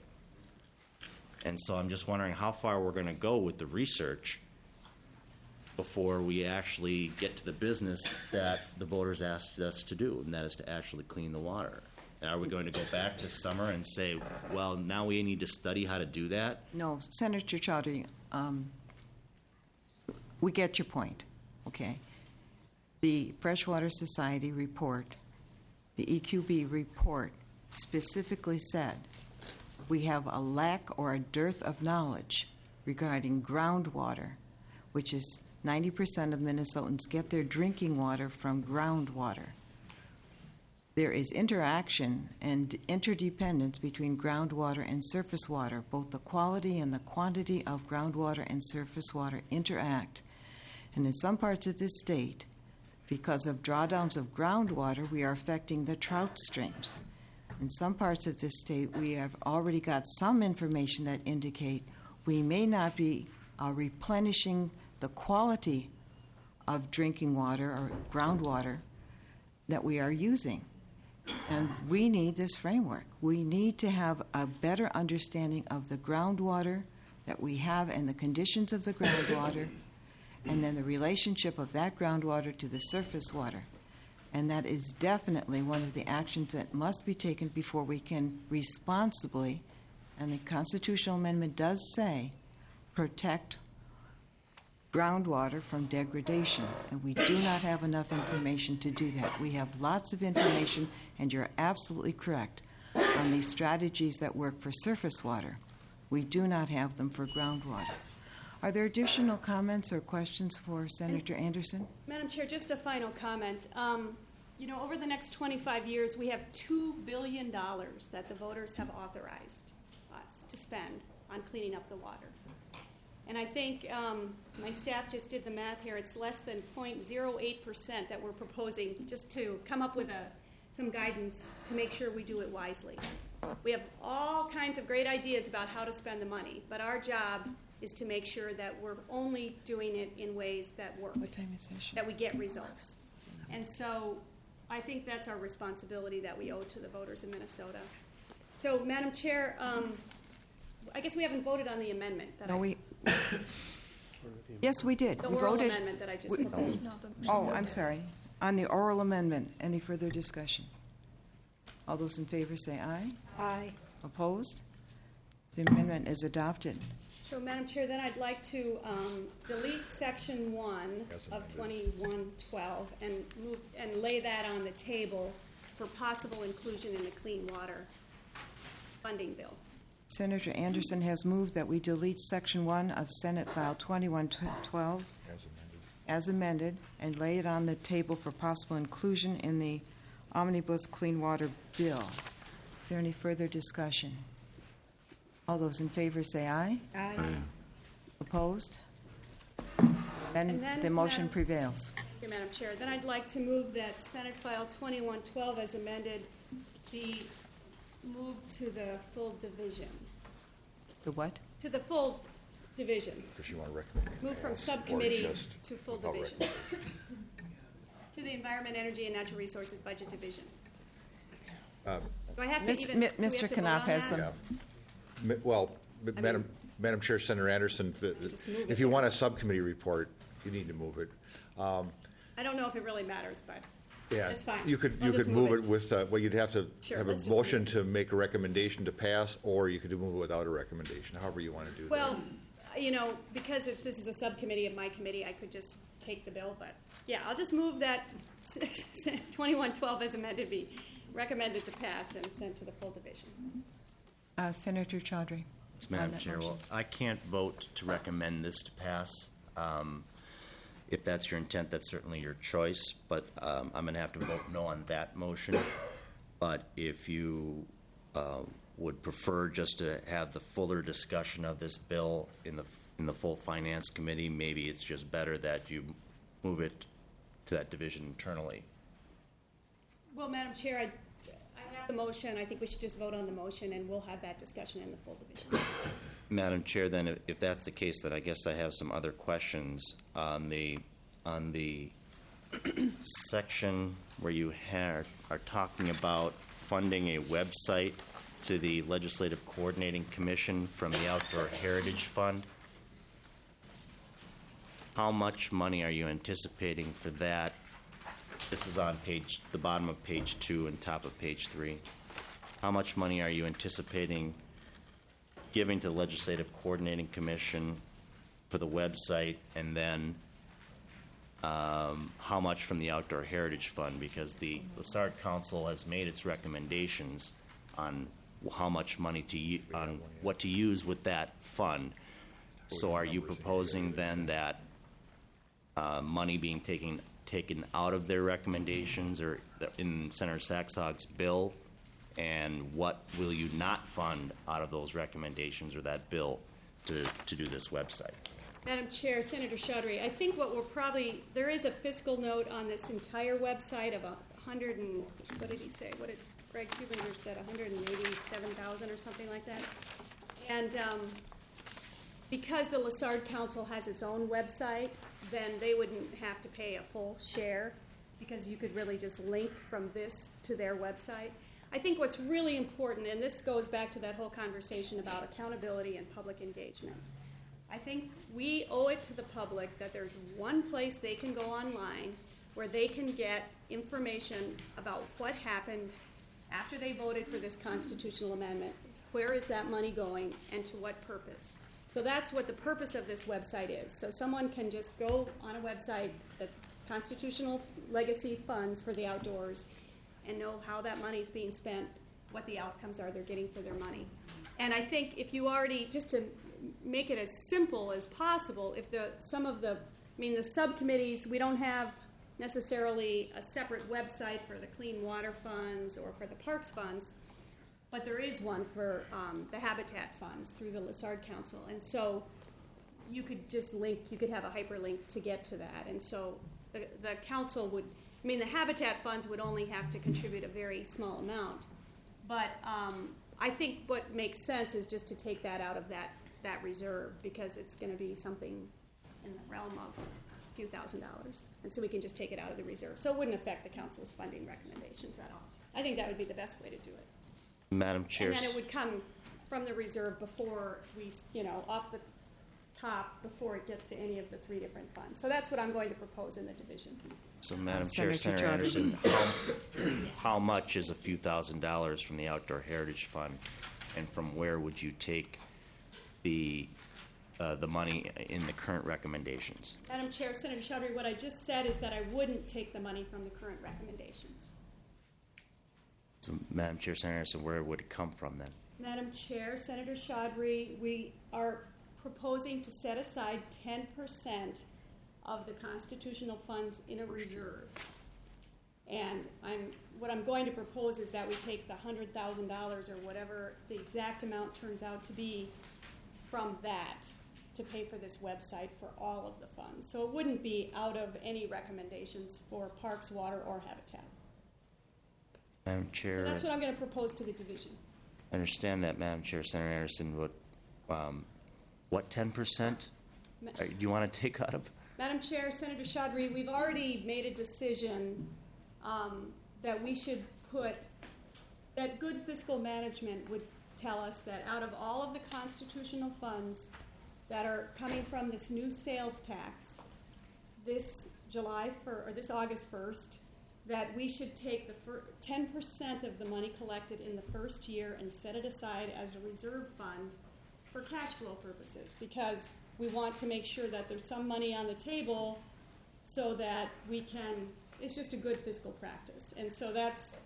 And so I'm just wondering how far we're going to go with the research before we actually get to the business that the voters asked us to do, and that is to actually clean the water. And are we going to go back to summer and say, well, now we need to study how to do that? No, Senator Chaudhary, um, we get your point, okay? The Freshwater Society report, the E Q B report, specifically said we have a lack or a dearth of knowledge regarding groundwater, which is ninety percent of Minnesotans get their drinking water from groundwater. There is interaction and interdependence between groundwater and surface water. Both the quality and the quantity of groundwater and surface water interact. And in some parts of this state, because of drawdowns of groundwater, we are affecting the trout streams. In some parts of this state, we have already got some information that indicate we may not be uh, replenishing the quality of drinking water or groundwater that we are using. And we need this framework. We need to have a better understanding of the groundwater that we have and the conditions of the groundwater, and then the relationship of that groundwater to the surface water. And that is definitely one of the actions that must be taken before we can responsibly, and the constitutional amendment does say, protect groundwater from degradation, and we do not have enough information to do that. We have lots of information, and you're absolutely correct, on these strategies that work for surface water. We do not have them for groundwater. Are there additional comments or questions for Senator Anderson? Madam Chair, just a final comment. Um, you know, over the next twenty-five years, we have two billion dollars that the voters have authorized us to spend on cleaning up the water. And I think um, my staff just did the math here. It's less than zero point zero eight percent that we're proposing just to come up with a, some guidance to make sure we do it wisely. We have all kinds of great ideas about how to spend the money, but our job is to make sure that we're only doing it in ways that work, What time is session? that we get results. And so I think that's our responsibility that we owe to the voters in Minnesota. So, Madam Chair, um, I guess we haven't voted on the amendment that No, I... we. Yes, we did. The We oral voted- amendment that I just we- proposed. Oh, I'm sorry. On the oral amendment, any further discussion? All those in favor say aye. Aye. Opposed? The amendment is adopted. So, Madam Chair, then I'd like to um, delete section one As of amended. twenty-one twelve and move, and lay that on the table for possible inclusion in the clean water funding bill. Senator Anderson has moved that we delete Section one of Senate File twenty-one twelve As amended. as amended and lay it on the table for possible inclusion in the Omnibus Clean Water Bill. Is there any further discussion? All those in favor say aye. Aye. Opposed? And And then, the motion Madam- prevails. Thank you, Madam Chair. Then I'd like to move that Senate File twenty-one twelve as amended be moved to the full division, The what? to the full division. Because you want to recommend. it Move from pass or subcommittee just to full without division. recommendation. To the Environment, Energy, and Natural Resources Budget Division. Um, Do I have to Mis- even, Mi- do we have Mister to vote Knopf on has that? some- Yeah. Ma- Well, I Madam, mean- Madam Chair, Senator Anderson, if- Just move if it you then. want a subcommittee report, you need to move it. Um, I don't know if it really matters, but Yeah. it's fine. You could, I'll you just could move it with, uh, well, you'd have to Sure, have a let's just move motion it. to make a recommendation to pass, or you could move it without a recommendation, however you want to do that. Well, you know, because if this is a subcommittee of my committee, I could just take the bill, but, yeah, I'll just move that twenty-one twelve as amended be recommended to pass and sent to the full division. Uh, Senator Chaudhry. Yes, on Madam that Chair, motion. well, I can't vote to recommend this to pass. Um, If that's your intent, that's certainly your choice, but um, I'm going to have to vote no on that motion. But if you uh, would prefer just to have the fuller discussion of this bill in the, in the full Finance Committee, maybe it's just better that you move it to that division internally. Well, Madam Chair, I, I have the motion. I think we should just vote on the motion, and we'll have that discussion in the full division. Madam Chair, then, if- if that's the case, then I guess I have some other questions on the, on the section where you ha- are talking about funding a website to the Legislative Coordinating Commission from the Outdoor Heritage Fund. How much money are you anticipating for that? This is on page, the bottom of page two and top of page three. How much money are you anticipating giving to the Legislative Coordinating Commission for the website, and then um, how much from the Outdoor Heritage Fund? Because the Lessard Council has made its recommendations on how much money to, u- on what to use with that fund. So are you proposing then that uh, money being taken, taken out of their recommendations or in Senator Saxog's bill? And what will you not fund out of those recommendations or that bill to, to do this website? Madam Chair, Senator Chaudhry, I think what we're probably, there is a fiscal note on this entire website of a hundred and, what did he say? What did Greg Hubinger said, one hundred eighty-seven thousand or something like that? And um, because the Lessard Council has its own website, then they wouldn't have to pay a full share, because you could really just link from this to their website. I think what's really important, and this goes back to that whole conversation about accountability and public engagement, I think we owe it to the public that there's one place they can go online where they can get information about what happened after they voted for this constitutional amendment. Where is that money going, and to what purpose? So that's what the purpose of this website is. So someone can just go on a website that's Constitutional Legacy Funds for the Outdoors and know how that money is being spent, what the outcomes are they're getting for their money. And I think if you already, just to make it as simple as possible, if the some of the, I mean, the subcommittees, we don't have necessarily a separate website for the Clean Water Funds or for the Parks Funds, but there is one for um, the Habitat Funds through the Lessard Council. And so you could just link, you could have a hyperlink to get to that. And so the, the council would, I mean, the Habitat Funds would only have to contribute a very small amount. But um, I think what makes sense is just to take that out of that, that reserve, because it's going to be something in the realm of a few thousand dollars. And so we can just take it out of the reserve. So it wouldn't affect the council's funding recommendations at all. I think that would be the best way to do it. Madam Chair. And then it would come from the reserve before we, you know, off the top, before it gets to any of the three different funds. So that's what I'm going to propose in the division. So, Madam Chair, Senator Senator Chaudhry. Anderson, how, how much is a few thousand dollars from the Outdoor Heritage Fund and from where would you take the uh, the money in the current recommendations? Madam Chair, Senator Chaudhary, what I just said is that I wouldn't take the money from the current recommendations. So, Madam Chair, Senator Anderson, where would it come from then? Madam Chair, Senator Chaudhary, we are proposing to set aside ten percent of the constitutional funds in a reserve. And I'm, what I'm going to propose is that we take the one hundred thousand dollars or whatever the exact amount turns out to be from that to pay for this website for all of the funds. So it wouldn't be out of any recommendations for Parks, Water, or Habitat. Madam Chair, So that's what I'm going to propose to the division. I understand that, Madam Chair, Senator Anderson. What, um, what ten percent Ma- do you want to take out of? Madam Chair, Senator Chaudhary, we've already made a decision um, that we should put, that good fiscal management would tell us that out of all of the constitutional funds that are coming from this new sales tax, this July fir- or this August first, that we should take the fir- ten percent of the money collected in the first year and set it aside as a reserve fund for cash flow purposes, because we want to make sure that there's some money on the table so that we can, it's just a good fiscal practice. And so that's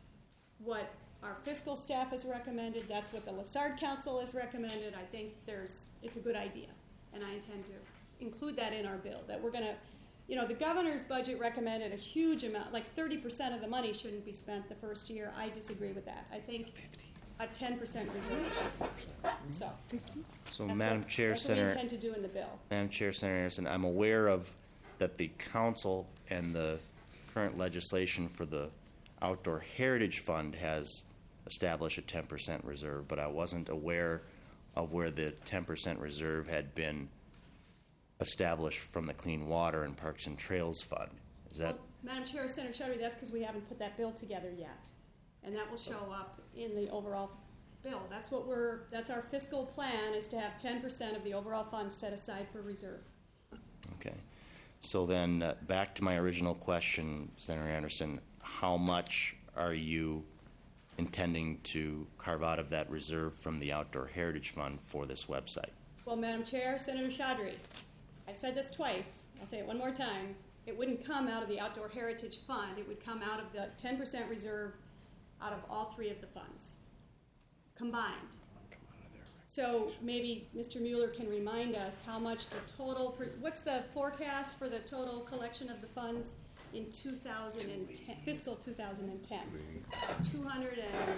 what our fiscal staff has recommended. That's what the Lessard Council has recommended. I think there's, it's a good idea. And I intend to include that in our bill, that we're going to, you know, the governor's budget recommended a huge amount, like thirty percent of the money shouldn't be spent the first year. I disagree with that. I think a ten percent reserve. So, So, that's Madam what, Chair, that's what we Senator, intend to do in the bill. Madam Chair, Senator Anderson, I'm aware of that the council and the current legislation for the Outdoor Heritage Fund has established a ten percent reserve, but I wasn't aware of where the ten percent reserve had been established from the Clean Water and Parks and Trails Fund. Is that? Well, Madam Chair, Senator Chaudhary, that's because we haven't put that bill together yet. And that will show up in the overall bill. That's what we're, that's our fiscal plan, is to have ten percent of the overall fund set aside for reserve. Okay. So then, uh, back to my original question, Senator Anderson, how much are you intending to carve out of that reserve from the Outdoor Heritage Fund for this website? Well, Madam Chair, Senator Chaudhary, I said this twice. I'll say it one more time. It wouldn't come out of the Outdoor Heritage Fund. It would come out of the ten percent reserve out of all three of the funds combined. So maybe Mister Mueller can remind us how much the total, what's the forecast for the total collection of the funds in two thousand ten, fiscal two thousand ten? two hundred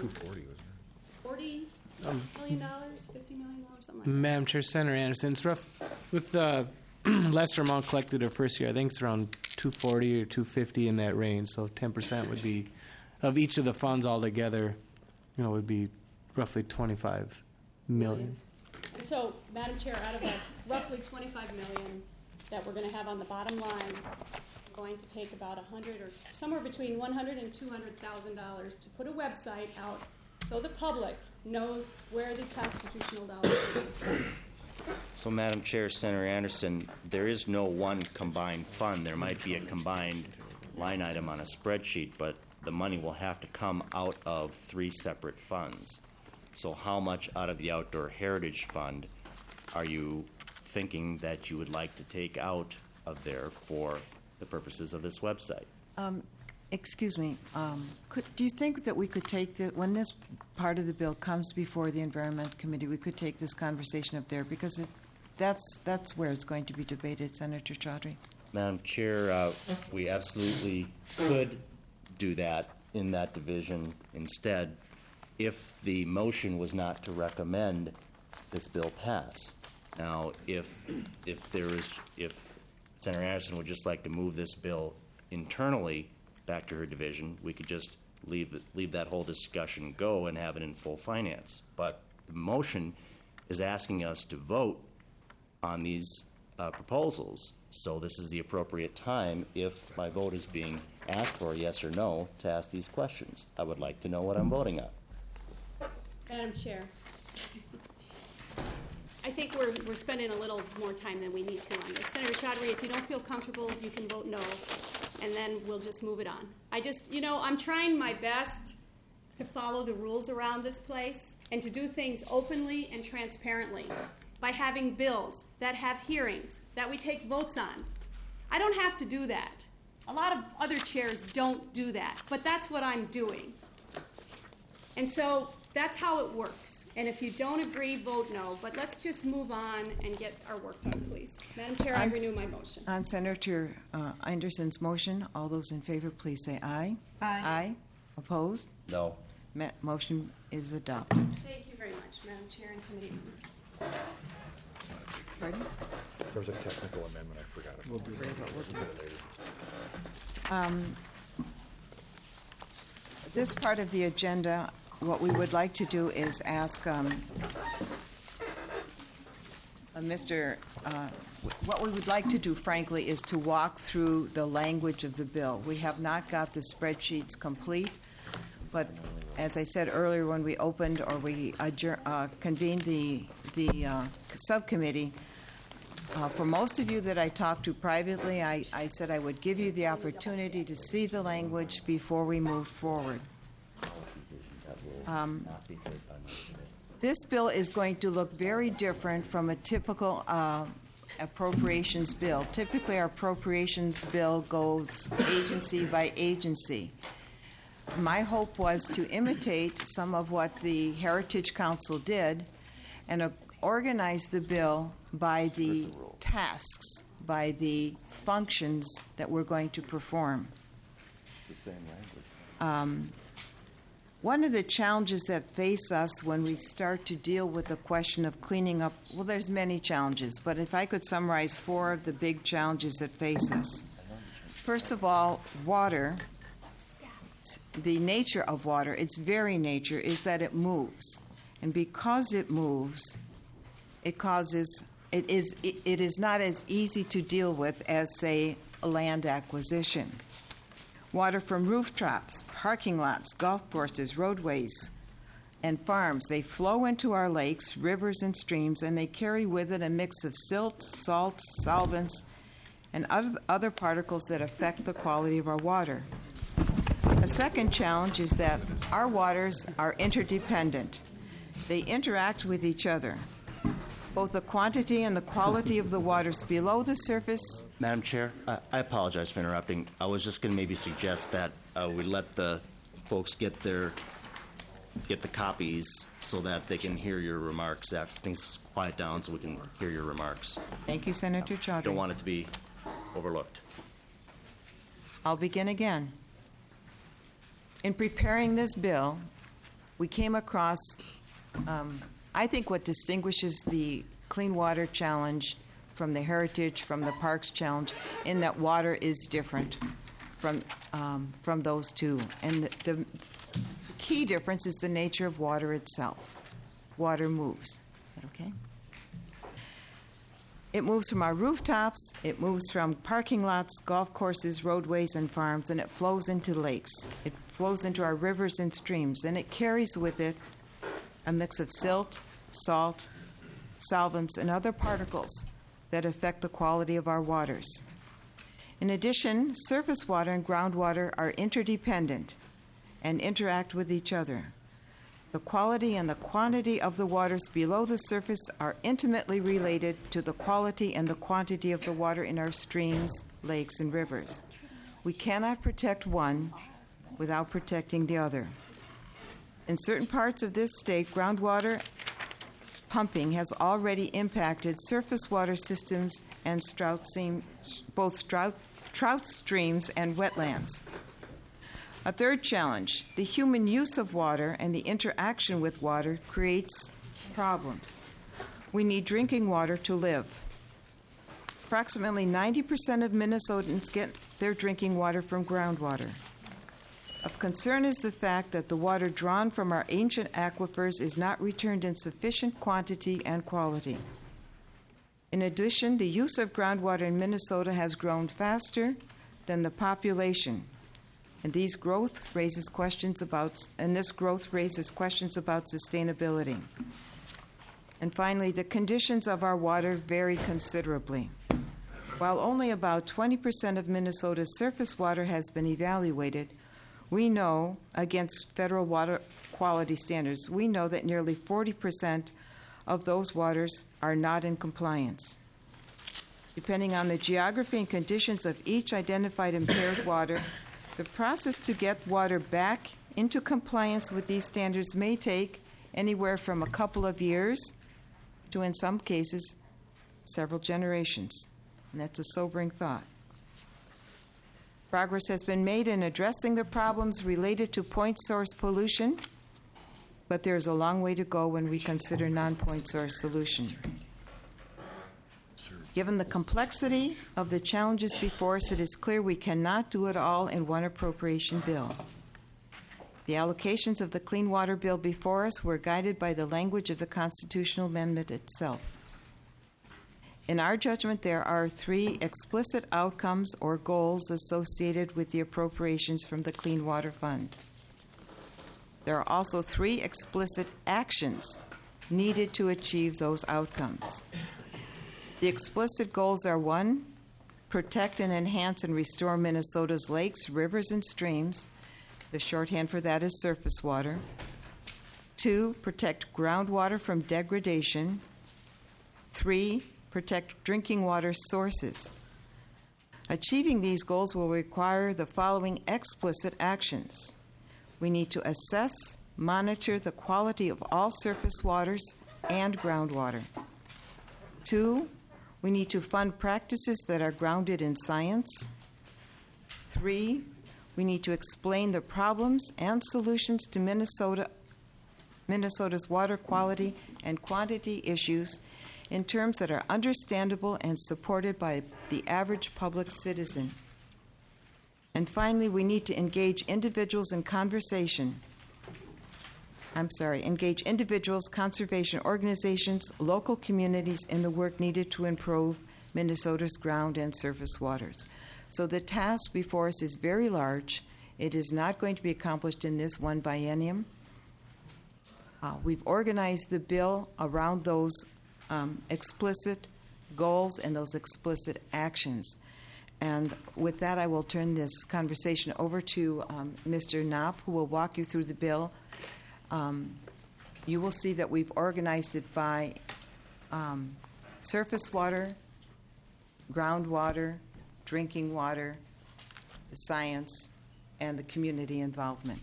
forty million dollars, fifty million dollars, something like that. Madam Chair, Senator Anderson, it's rough with the lesser amount collected the first year. I think it's around two forty or two fifty in that range. So ten percent would be of each of the funds altogether. You know, would be roughly twenty-five million. And so, Madam Chair, out of that roughly twenty-five million that we're going to have on the bottom line, we're going to take about a hundred or somewhere between one hundred and two hundred thousand dollars to put a website out so the public knows where these constitutional dollars are being spent. So, Madam Chair, Senator Anderson, there is no one combined fund. There might be a combined line item on a spreadsheet, but the money will have to come out of three separate funds. So how much out of the Outdoor Heritage Fund are you thinking that you would like to take out of there for the purposes of this website? Um, excuse me, um, could, do you think that we could take the, when this part of the bill comes before the Environment Committee, we could take this conversation up there? Because it, that's, that's where it's going to be debated, Senator Chaudhary. Madam Chair, uh, we absolutely could do that in that division instead if the motion was not to recommend this bill pass. Now, if if there is, if Senator Anderson would just like to move this bill internally back to her division, we could just leave leave that whole discussion go and have it in full finance. But the motion is asking us to vote on these uh, proposals. So this is the appropriate time, if my vote is being asked for, yes or no, to ask these questions. I would like to know what I'm voting on. Madam Chair, I think we're, we're spending a little more time than we need to on this. Senator Chaudhary, if you don't feel comfortable, you can vote no, and then we'll just move it on. I just, you know, I'm trying my best to follow the rules around this place and to do things openly and transparently by having bills that have hearings that we take votes on. I don't have to do that. A lot of other chairs don't do that, but that's what I'm doing. And so that's how it works. And if you don't agree, vote no. But let's just move on and get our work done, please. Madam Chair, I renew my motion. On Senator uh, Anderson's motion, all those in favor, please say aye. Aye. Aye. Opposed? No. Ma- Motion is adopted. Thank you very much, Madam Chair and committee members. Pardon? There was a technical amendment, I forgot it. We'll do that. We'll do it later. Um, This part of the agenda, what we would like to do is ask um, uh, Mister uh, what we would like to do, frankly, is to walk through the language of the bill. We have not got the spreadsheets complete, but as I said earlier, when we opened or we adjour- uh, convened the the uh, subcommittee, uh, for most of you that I talked to privately, I, I said I would give you the opportunity to see the language before we move forward. Um, this bill is going to look very different from a typical uh, appropriations bill. Typically, our appropriations bill goes agency by agency. My hope was to imitate some of what the Heritage Council did and uh, organize the bill by the tasks, by the functions that we're going to perform. It's the same language. Um, one of the challenges that face us when we start to deal with the question of cleaning up, well, there's many challenges, but if I could summarize four of the big challenges that face us. First of all, water. The nature of water, its very nature, is that it moves. And because it moves, it causes, it is, it, it is not as easy to deal with as, say, a land acquisition. Water from rooftops, parking lots, golf courses, roadways, and farms, they flow into our lakes, rivers, and streams, and they carry with it a mix of silt, salt, solvents, and other, other particles that affect the quality of our water. A second challenge is that our waters are interdependent. They interact with each other. Both the quantity and the quality of the waters below the surface. Madam Chair, I I apologize for interrupting. I was just going to maybe suggest that uh, we let the folks get their, get the copies so that they can hear your remarks after things quiet down so we can hear your remarks. Thank you, Senator Chaudhry. Don't want it to be overlooked. I'll begin again. In preparing this bill, we came across, um, I think, what distinguishes the Clean Water Challenge from the Heritage, from the Parks Challenge, in that water is different from um, from those two. And the, the key difference is the nature of water itself. Water moves. Is that okay? It moves from our rooftops, it moves from parking lots, golf courses, roadways, and farms, and it flows into lakes. It flows into our rivers and streams, and it carries with it a mix of silt, salt, solvents, and other particles that affect the quality of our waters. In addition, surface water and groundwater are interdependent and interact with each other. The quality and the quantity of the waters below the surface are intimately related to the quality and the quantity of the water in our streams, lakes, and rivers. We cannot protect one without protecting the other. In certain parts of this state, groundwater pumping has already impacted surface water systems and trout stream, both trout, trout streams and wetlands. A third challenge, the human use of water and the interaction with water creates problems. We need drinking water to live. Approximately ninety percent of Minnesotans get their drinking water from groundwater. Of concern is the fact that the water drawn from our ancient aquifers is not returned in sufficient quantity and quality. In addition, the use of groundwater in Minnesota has grown faster than the population. And these growth raises questions about, and this growth raises questions about sustainability. And finally, the conditions of our water vary considerably. While only about twenty percent of Minnesota's surface water has been evaluated, We know, against federal water quality standards, we know that nearly forty percent of those waters are not in compliance. Depending on the geography and conditions of each identified impaired water, the process to get water back into compliance with these standards may take anywhere from a couple of years to, in some cases, several generations. And that's a sobering thought. Progress has been made in addressing the problems related to point source pollution, but there's a long way to go when we consider non-point source solution. Given the complexity of the challenges before us, it is clear we cannot do it all in one appropriation bill. The allocations of the Clean Water Bill before us were guided by the language of the constitutional amendment itself. In our judgment, there are three explicit outcomes or goals associated with the appropriations from the Clean Water Fund. There are also three explicit actions needed to achieve those outcomes. The explicit goals are: one, protect and enhance and restore Minnesota's lakes, rivers, and streams. The shorthand for that is surface water. Two, protect groundwater from degradation. Three, protect drinking water sources. Achieving these goals will require the following explicit actions. We need to assess, monitor the quality of all surface waters and groundwater. Two, we need to fund practices that are grounded in science. Three, we need to explain the problems and solutions to Minnesota, Minnesota's water quality and quantity issues in terms that are understandable and supported by the average public citizen. And finally, we need to engage individuals in conversation. I'm sorry, engage individuals, conservation organizations, local communities in the work needed to improve Minnesota's ground and surface waters. So the task before us is very large. It is not going to be accomplished in this one biennium. Uh, we've organized the bill around those um, explicit goals and those explicit actions. And with that, I will turn this conversation over to um, Mister Knopf, who will walk you through the bill. Um, you will see that we've organized it by um, surface water, groundwater, drinking water, the science, and the community involvement.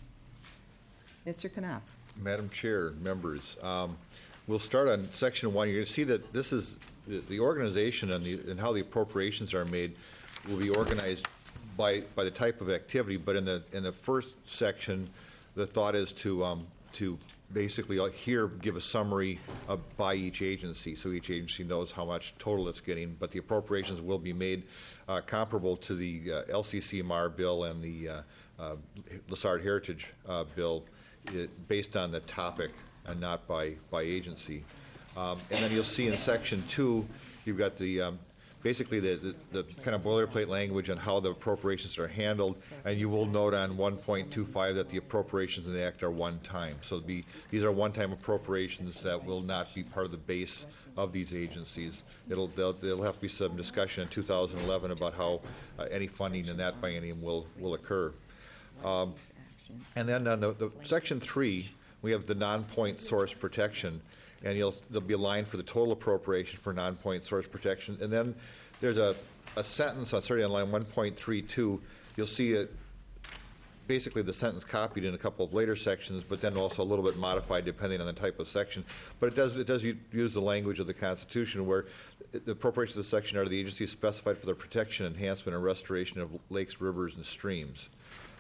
Mister Knopf. Madam Chair, members, um, we'll start on section one. You're going to see that this is the, the organization and, the, and how the appropriations are made will be organized by by the type of activity. But in the in the first section, the thought is to um, to basically here give a summary of, by each agency, so each agency knows how much total it's getting. But the appropriations will be made uh, comparable to the uh, L C C M A R bill and the uh, uh, Lessard Heritage uh, bill, it, based on the topic and not by by agency. Um, and then you'll see in section two, you've got the um, basically the, the, the kind of boilerplate language on how the appropriations are handled, and you will note on one point two five that the appropriations in the Act are one-time. So be, these are one-time appropriations that will not be part of the base of these agencies. It'll, there'll, there'll have to be some discussion in two thousand eleven about how uh, any funding in that biennium will, will occur. Um, and then on the, the section three, we have the non-point source protection. And you'll, there'll be a line for the total appropriation for non-point source protection. And then there's a, a sentence on, starting on line one point three two. You'll see it, basically the sentence copied in a couple of later sections, but then also a little bit modified depending on the type of section. But it does, it does use the language of the Constitution, where the appropriations of the section are the agencies specified for the protection, enhancement, and restoration of lakes, rivers, and streams.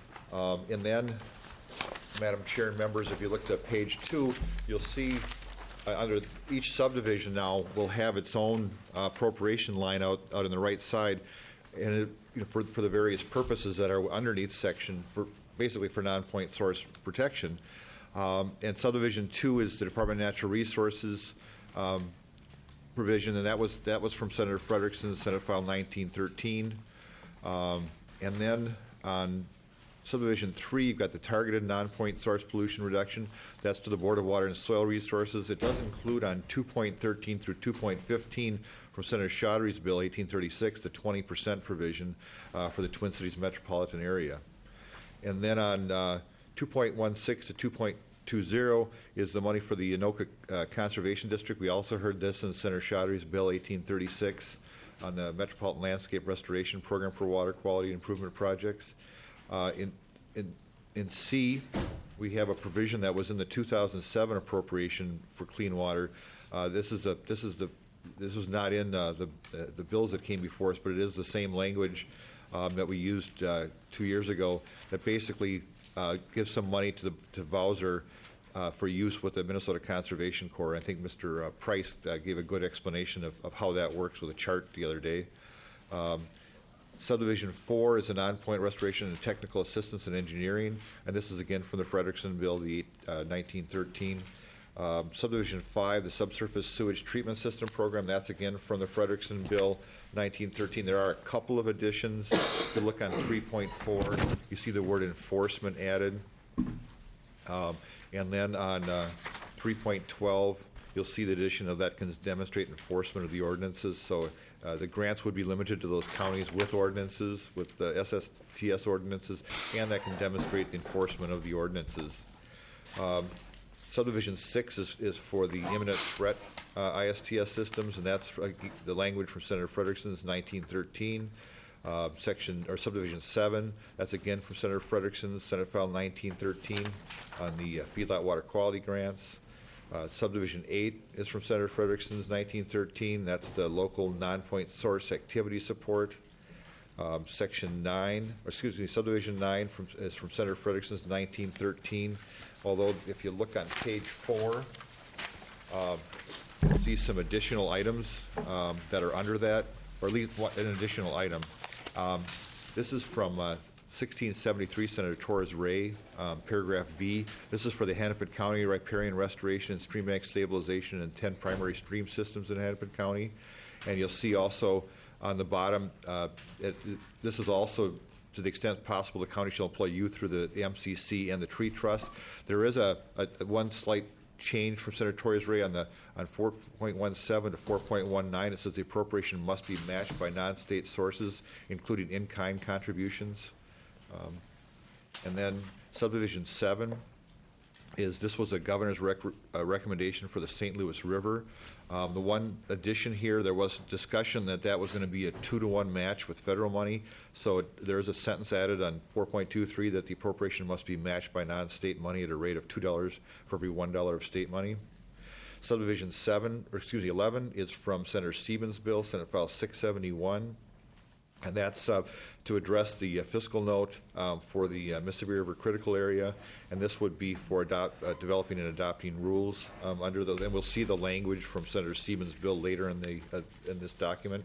Um, and then, Madam Chair and members, if you look at page two, you'll see Uh, under each subdivision now will have its own uh, appropriation line out, out on the right side, and it, you know, for, for the various purposes that are underneath section, for basically for non-point source protection. Um, and subdivision two is the Department of Natural Resources um, provision, and that was that was from Senator Frederickson, Senate File nineteen thirteen. Um, and then on subdivision three, you've got the targeted non-point source pollution reduction. That's to the Board of Water and Soil Resources. It does include on two point thirteen through two point fifteen from Senator Chaudhry's bill, eighteen thirty-six, the twenty percent provision uh, for the Twin Cities metropolitan area. And then on uh, two point one six to two point two zero is the money for the Anoka uh, Conservation District. We also heard this in Senator Chaudhry's Bill eighteen thirty-six on the Metropolitan Landscape Restoration Program for Water Quality Improvement Projects. Uh, in, in, in C, we have a provision that was in the two thousand seven appropriation for clean water. Uh, this is the this is the this was not in uh, the uh, the bills that came before us, but it is the same language um, that we used uh, two years ago. That basically uh, gives some money to the to Bowser uh, for use with the Minnesota Conservation Corps. I think Mister Uh, Price uh, gave a good explanation of, of how that works with a chart the other day. Um, Subdivision four is a non-point restoration and technical assistance in engineering, and this is again from the Frederickson Bill, the uh, nineteen thirteen. Um, subdivision five, the subsurface sewage treatment system program, that's again from the Frederickson Bill nineteen thirteen. There are a couple of additions. If you look on three point four, you see the word enforcement added. Um, and then on uh, three point twelve, you'll see the addition of that can demonstrate enforcement of the ordinances. So uh, the grants would be limited to those counties with ordinances, with the S S T S ordinances, and that can demonstrate the enforcement of the ordinances. Um, Subdivision six is, is for the imminent threat uh, I S T S systems, and that's uh, the language from Senator Frederickson's nineteen thirteen. Uh, section or subdivision seven, that's again from Senator Frederickson's Senate File nineteen thirteen on the uh, feedlot water quality grants. Uh, subdivision eight is from Senator Frederickson's nineteen thirteen. That's the local non-point source activity support. Um, section nine, or excuse me, subdivision nine from, is from Senator Frederickson's nineteen thirteen. Although if you look on page four, uh, you'll see some additional items um, that are under that, or at least one, an additional item. Um, this is from uh, sixteen seventy-three, Senator Torres Ray, um, paragraph B. This is for the Hennepin County riparian restoration and stream bank stabilization and ten primary stream systems in Hennepin County. And you'll see also on the bottom, uh, it, it, this is also, to the extent possible, the county shall employ youth through the M C C and the Tree Trust. There is a, a, a one slight change from Senator Torres Ray on the on four point one seven to four point one nine. It says the appropriation must be matched by non-state sources, including in-kind contributions. Um, and then subdivision seven is this was a governor's rec uh, recommendation for the Saint Louis River. Um, the one addition here, there was discussion that that was going to be a two to one match with federal money. So it, there is a sentence added on four point two three that the appropriation must be matched by non-state money at a rate of two dollars for every one dollar of state money. Subdivision seven, or excuse me, eleven is from Senator Siebens' bill, Senate File six seventy-one. And that's uh, to address the uh, fiscal note um, for the uh, Mississippi River critical area, and this would be for adopt, uh, developing and adopting rules um, under the. And we'll see the language from Senator Siebens' bill later in the uh, in this document.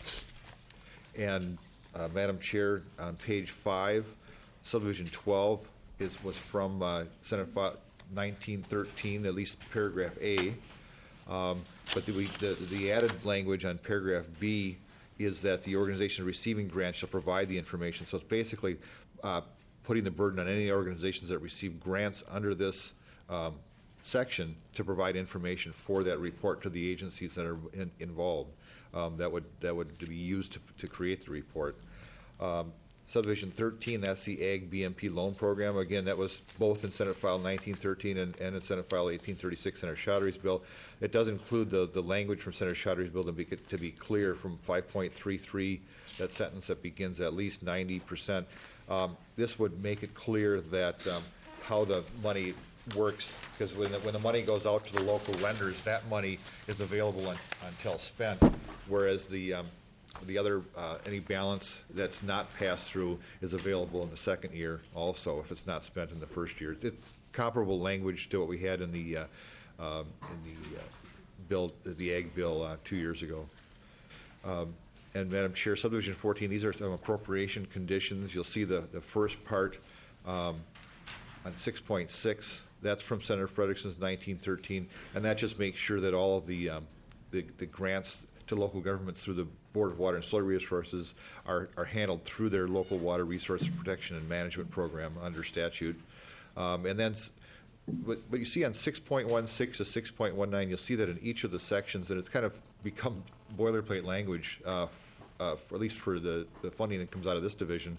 And uh, Madam Chair, on page five, subdivision twelve is was from uh, Senate File nineteen thirteen, at least paragraph A. Um, but the, we, the the added language on paragraph B is that the organization receiving grants shall provide the information. So it's basically uh, putting the burden on any organizations that receive grants under this um, section to provide information for that report to the agencies that are in, involved. Um, that would that would be used to, to create the report. Um, Subdivision thirteen, that's the Ag B M P loan program. Again, that was both in Senate File nineteen thirteen and, and in Senate File eighteen thirty-six, Senator Chaudhry's bill. It does include the, the language from Senator Chaudhry's bill to be, to be clear from five point three three, that sentence that begins at least ninety percent. Um, this would make it clear that um, how the money works, because when the, when the money goes out to the local lenders, that money is available un, until spent, whereas the um, The other, uh, any balance that's not passed through is available in the second year also if it's not spent in the first year. It's comparable language to what we had in the, uh, um, in the uh, bill, the Ag bill uh, two years ago. Um, and Madam Chair, subdivision fourteen, these are some appropriation conditions. You'll see the, the first part um, on six point six. That's from Senator Frederickson's nineteen thirteen, and that just makes sure that all of the, um, the, the grants to local governments through the Board of Water and Soil Resources are, are handled through their local water resource protection and management program under statute. Um, and then, but, but you see on six point one six to six point one nine, you'll see that in each of the sections, and it's kind of become boilerplate language, uh, uh, for, at least for the, the funding that comes out of this division.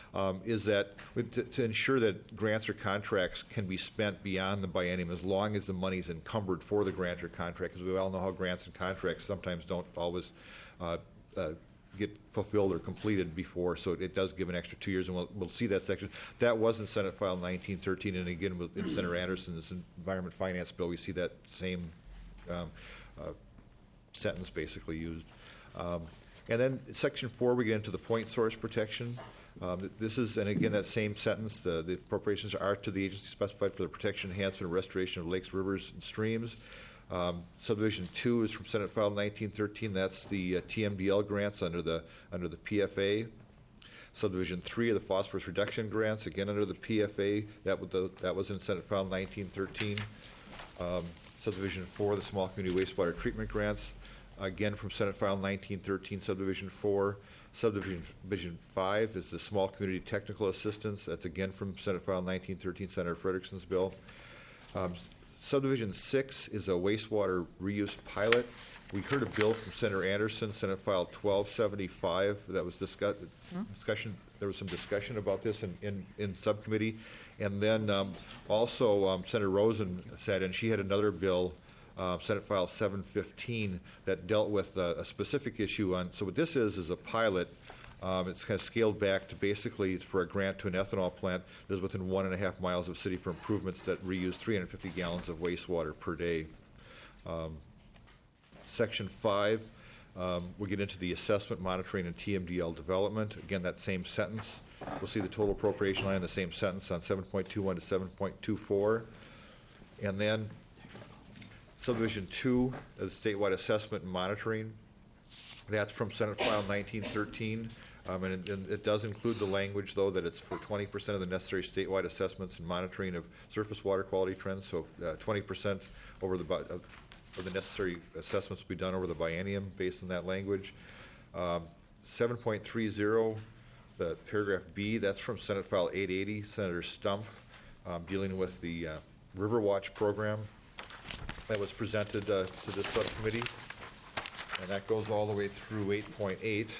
um, is that to, to ensure that grants or contracts can be spent beyond the biennium as long as the money is encumbered for the grant or contract, because we all know how grants and contracts sometimes don't always uh, uh, get fulfilled or completed before, so it does give an extra two years, and we'll, we'll see that section. That was in Senate File nineteen thirteen, and again, with- in Senator Anderson's Environment Finance Bill, we see that same um, uh, sentence basically used. Um, and then Section four, we get into the point source protection. Um, this is, and again, that same sentence, the, the appropriations are to the agency specified for the protection, enhancement, and restoration of lakes, rivers, and streams. Um, subdivision two is from Senate File nineteen thirteen. That's the uh, T M D L grants under the under the P F A. Subdivision three are the phosphorus reduction grants, again under the P F A. That was the, that was in Senate File nineteen thirteen. Um, subdivision four, the small community wastewater treatment grants, again from Senate File nineteen thirteen. Subdivision four. Subdivision Division five is the small community technical assistance. That's again from Senate File nineteen thirteen, Senator Frederickson's bill. Um, Subdivision six is a wastewater reuse pilot. We heard a bill from Senator Anderson, Senate File twelve seventy-five, that was discuss, discussion. There was some discussion about this in, in, in subcommittee. And then um, also um, Senator Rosen said, and she had another bill, uh, Senate File seven fifteen, that dealt with a, a specific issue on. So what this is is a pilot. Um, it's kind of scaled back to basically it's for a grant to an ethanol plant that is within one and a half miles of city for improvements that reuse three hundred fifty gallons of wastewater per day. Um, section five, um, we get into the assessment, monitoring, and T M D L development. Again, that same sentence. We'll see the total appropriation line in the same sentence on seven point two one to seven point two four. And then subdivision two is statewide assessment and monitoring. That's from Senate File nineteen thirteen. Um, and, it, and it does include the language, though, that it's for twenty percent of the necessary statewide assessments and monitoring of surface water quality trends. So uh, twenty percent over the uh, of the necessary assessments will be done over the biennium based on that language. Um, seven point three zero, the paragraph B, that's from Senate File eight eighty, Senator Stumpf, um, dealing with the uh, River Watch program that was presented uh, to this subcommittee. And that goes all the way through eight point eight.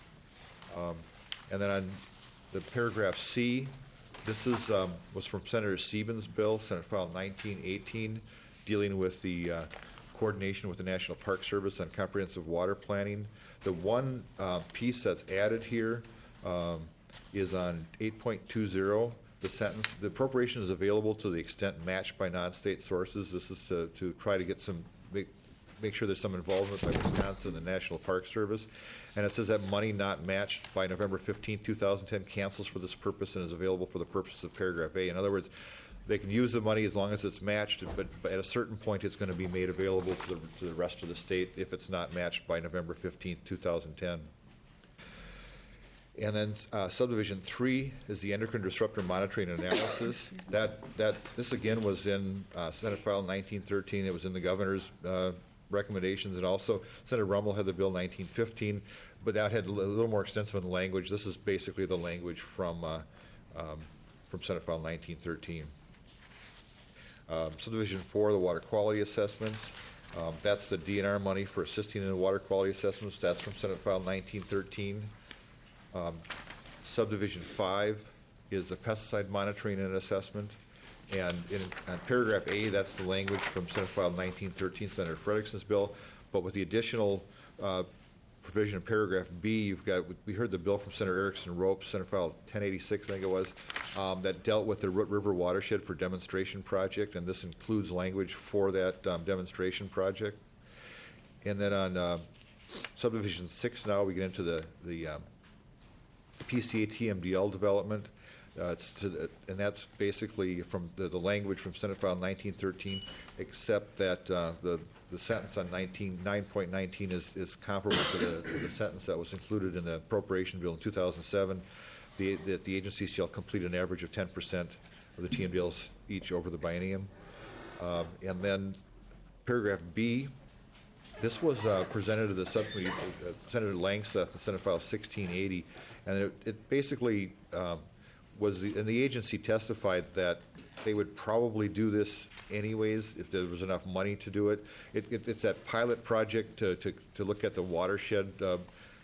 Um, and then on the paragraph C, this is um, was from Senator Stevens' bill, Senate File nineteen eighteen, dealing with the uh, coordination with the National Park Service on comprehensive water planning. The one uh, piece that's added here um, is on eight point two zero. The sentence, the appropriation is available to the extent matched by non-state sources. This is to, to try to get some make, make sure there's some involvement by Wisconsin and the National Park Service. And it says that money not matched by November fifteenth, two thousand ten cancels for this purpose and is available for the purpose of paragraph A. In other words, they can use the money as long as it's matched, but, but at a certain point it's going to be made available to the, to the rest of the state if it's not matched by November fifteenth, two thousand ten. And then uh, subdivision three is the endocrine disruptor monitoring and analysis. That that's this again was in uh, Senate File nineteen thirteen. It was in the governor's uh, recommendations, and also Senator Rummel had the bill nineteen fifteen, but that had a little more extensive in the language. This is basically the language from uh, um, from Senate File nineteen thirteen. Um, subdivision four, the water quality assessments. Um, that's the D N R money for assisting in the water quality assessments. That's from Senate File nineteen thirteen. Um, subdivision five is the pesticide monitoring and assessment. And in on paragraph A, that's the language from Senate File nineteen thirteen, Senator Frederickson's bill. But with the additional uh, provision in paragraph B, you've got, we heard the bill from Senator Erickson Ropes, Senate File ten eighty-six, I think it was, um, that dealt with the Root River Watershed for Demonstration Project, and this includes language for that um, demonstration project. And then on uh, subdivision six now, we get into the, the um, P C A T M D L development. Uh, it's to the, and that's basically from the, the language from Senate File nineteen thirteen, except that uh, the the sentence on nine point nineteen is, is comparable to the, to the sentence that was included in the appropriation bill in two thousand seven. The, that the agencies shall complete an average of ten percent of the T M D Ls each over the biennium. Um, and then paragraph B, this was uh, presented to the subcommittee, uh, Senator Langseth, in Senate File sixteen eighty, and it, it basically um, was, the, and the agency testified that they would probably do this anyways if there was enough money to do it. It, it it's that pilot project to, to, to look at the watershed uh,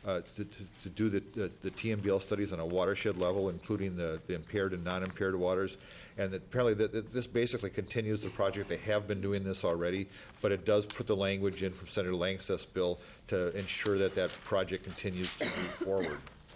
uh, to, to, to do the, the, the T M D L studies on a watershed level, including the, the impaired and non-impaired waters. And that apparently that, that this basically continues the project. They have been doing this already, but it does put the language in from Senator Langseth's bill to ensure that that project continues to move forward.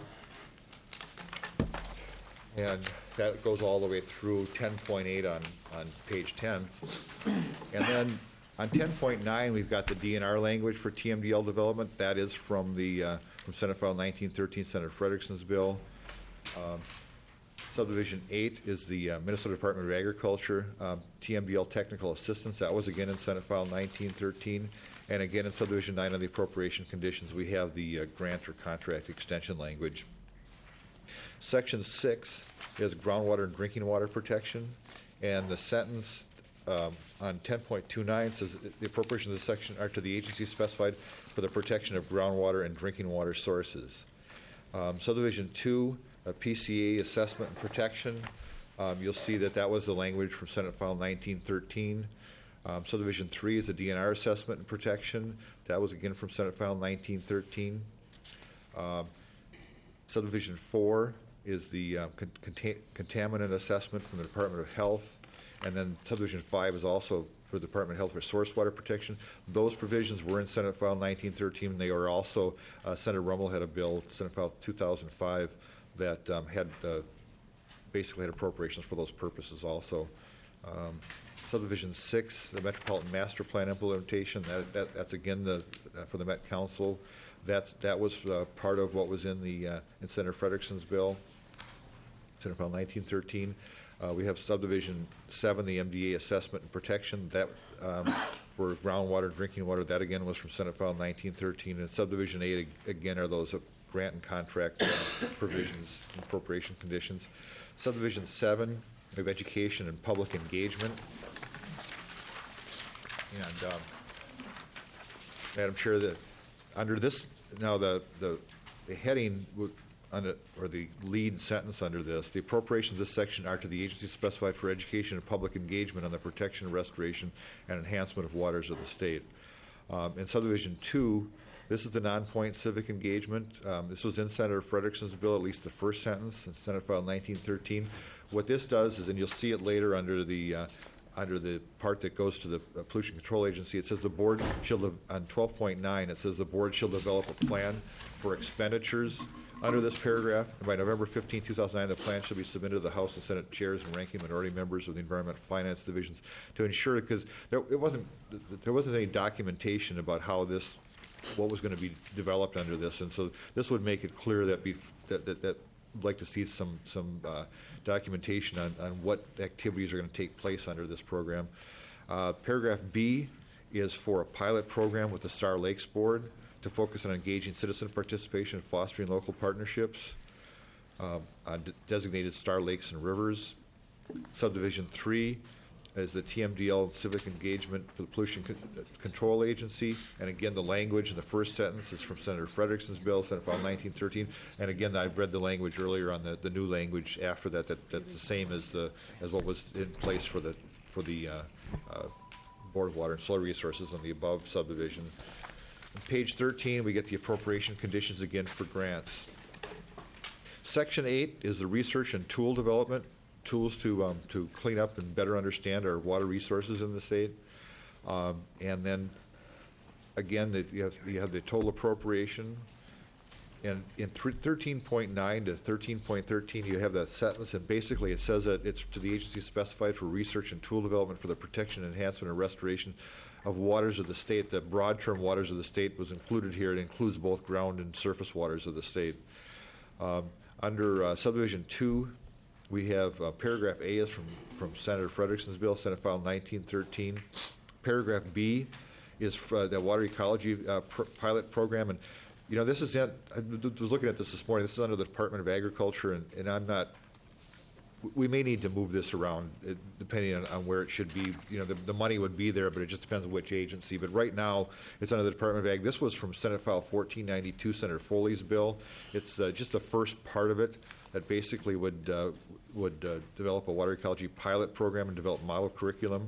And that goes all the way through ten point eight on, on page ten. And then on ten point nine, we've got the D N R language for T M D L development. That is from the uh, from Senate File nineteen thirteen, Senator Frederickson's bill. Um, Subdivision eight is the uh, Minnesota Department of Agriculture um, T M D L technical assistance. That was again in Senate File nineteen thirteen. And again in Subdivision nine on the appropriation conditions, we have the uh, grant or contract extension language. Section six is groundwater and drinking water protection. And the sentence um, on ten point two nine says the appropriations of this section are to the agency specified for the protection of groundwater and drinking water sources. Um, subdivision two, uh, P C A assessment and protection. Um, you'll see that that was the language from Senate File nineteen thirteen. Um, subdivision three is the D N R assessment and protection. That was again from Senate File nineteen thirteen. Um, subdivision four is the um, con- conta- contaminant assessment from the Department of Health. And then subdivision five is also for the Department of Health for source water protection. Those provisions were in Senate File nineteen thirteen. And they were also, uh, Senator Rummel had a bill, Senate File two thousand five, that um, had uh, basically had appropriations for those purposes also. Um, subdivision six, the Metropolitan Master Plan implementation, that, that, that's again the, uh, for the Met Council. That's, that was uh, part of what was in the uh, in Senator Frederickson's bill, Senate File nineteen thirteen. Uh, we have subdivision seven, the M D A assessment and protection. That um, for groundwater, drinking water, that again was from Senate File nineteen thirteen. And subdivision eight, again, are those uh, grant and contract uh, provisions and appropriation conditions. Subdivision seven, we have education and public engagement. And um, Madam Chair, the, under this, now the, the, the heading would, under, or the lead sentence under this, the appropriations of this section are to the agency specified for education and public engagement on the protection, restoration, and enhancement of waters of the state. Um, in subdivision two, this is the non-point civic engagement. Um, this was in Senator Frederickson's bill, at least the first sentence in Senate File nineteen thirteen. What this does is, and you'll see it later under the uh, under the part that goes to the uh, Pollution Control Agency, it says the board shall, de- on twelve point nine, it says the board shall develop a plan for expenditures under this paragraph. And by November fifteenth, two thousand nine, the plan shall be submitted to the House and Senate chairs and ranking minority members of the Environmental Finance Divisions to ensure, because there, it wasn't, there wasn't any documentation about how this, what was going to be developed under this. And so this would make it clear that, bef- that, that, that I'd like to see some, some uh, documentation on, on what activities are going to take place under this program. Uh, paragraph B is for a pilot program with the Star Lakes Board to focus on engaging citizen participation and fostering local partnerships uh, on de- designated Star Lakes and rivers. Subdivision three is the T M D L civic engagement for the Pollution Con- Control Agency. And again, the language in the first sentence is from Senator Frederickson's bill, Senate File nineteen thirteen. And again, I read the language earlier on the, the new language after that, that that's the same as the as what was in place for the for the uh, uh, Board of Water and Soil Resources on the above subdivision. On page thirteen, we get the appropriation conditions again for grants. Section eight is the research and tool development, tools to um, to clean up and better understand our water resources in the state. Um, and then, again, the, you, have, you have the total appropriation. And in thirteen point nine to thirteen point thirteen, you have that sentence, and basically it says that it's to the agency specified for research and tool development for the protection, enhancement, and restoration of waters of the state. The broad term waters of the state was included here. It includes both ground and surface waters of the state. Um, under uh, subdivision two, we have uh, paragraph A is from, from Senator Frederickson's bill, Senate File nineteen thirteen. Paragraph B is for, uh, the water ecology uh, pr- pilot program. And, you know, this is, in, I was looking at this this morning, this is under the Department of Agriculture, and, and I'm not, we may need to move this around uh, depending on, on where it should be. You know, the, the money would be there, but it just depends on which agency. But right now, it's under the Department of Ag. This was from Senate File fourteen ninety-two, Senator Foley's bill. It's uh, just the first part of it that basically would uh, would uh, develop a water ecology pilot program and develop model curriculum.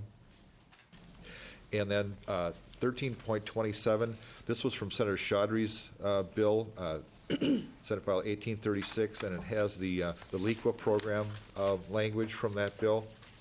And then uh, thirteen point twenty-seven, this was from Senator Chaudhry's uh, bill, uh, Senate File eighteen thirty-six, and it has the, uh, the LEQA program uh, language from that bill.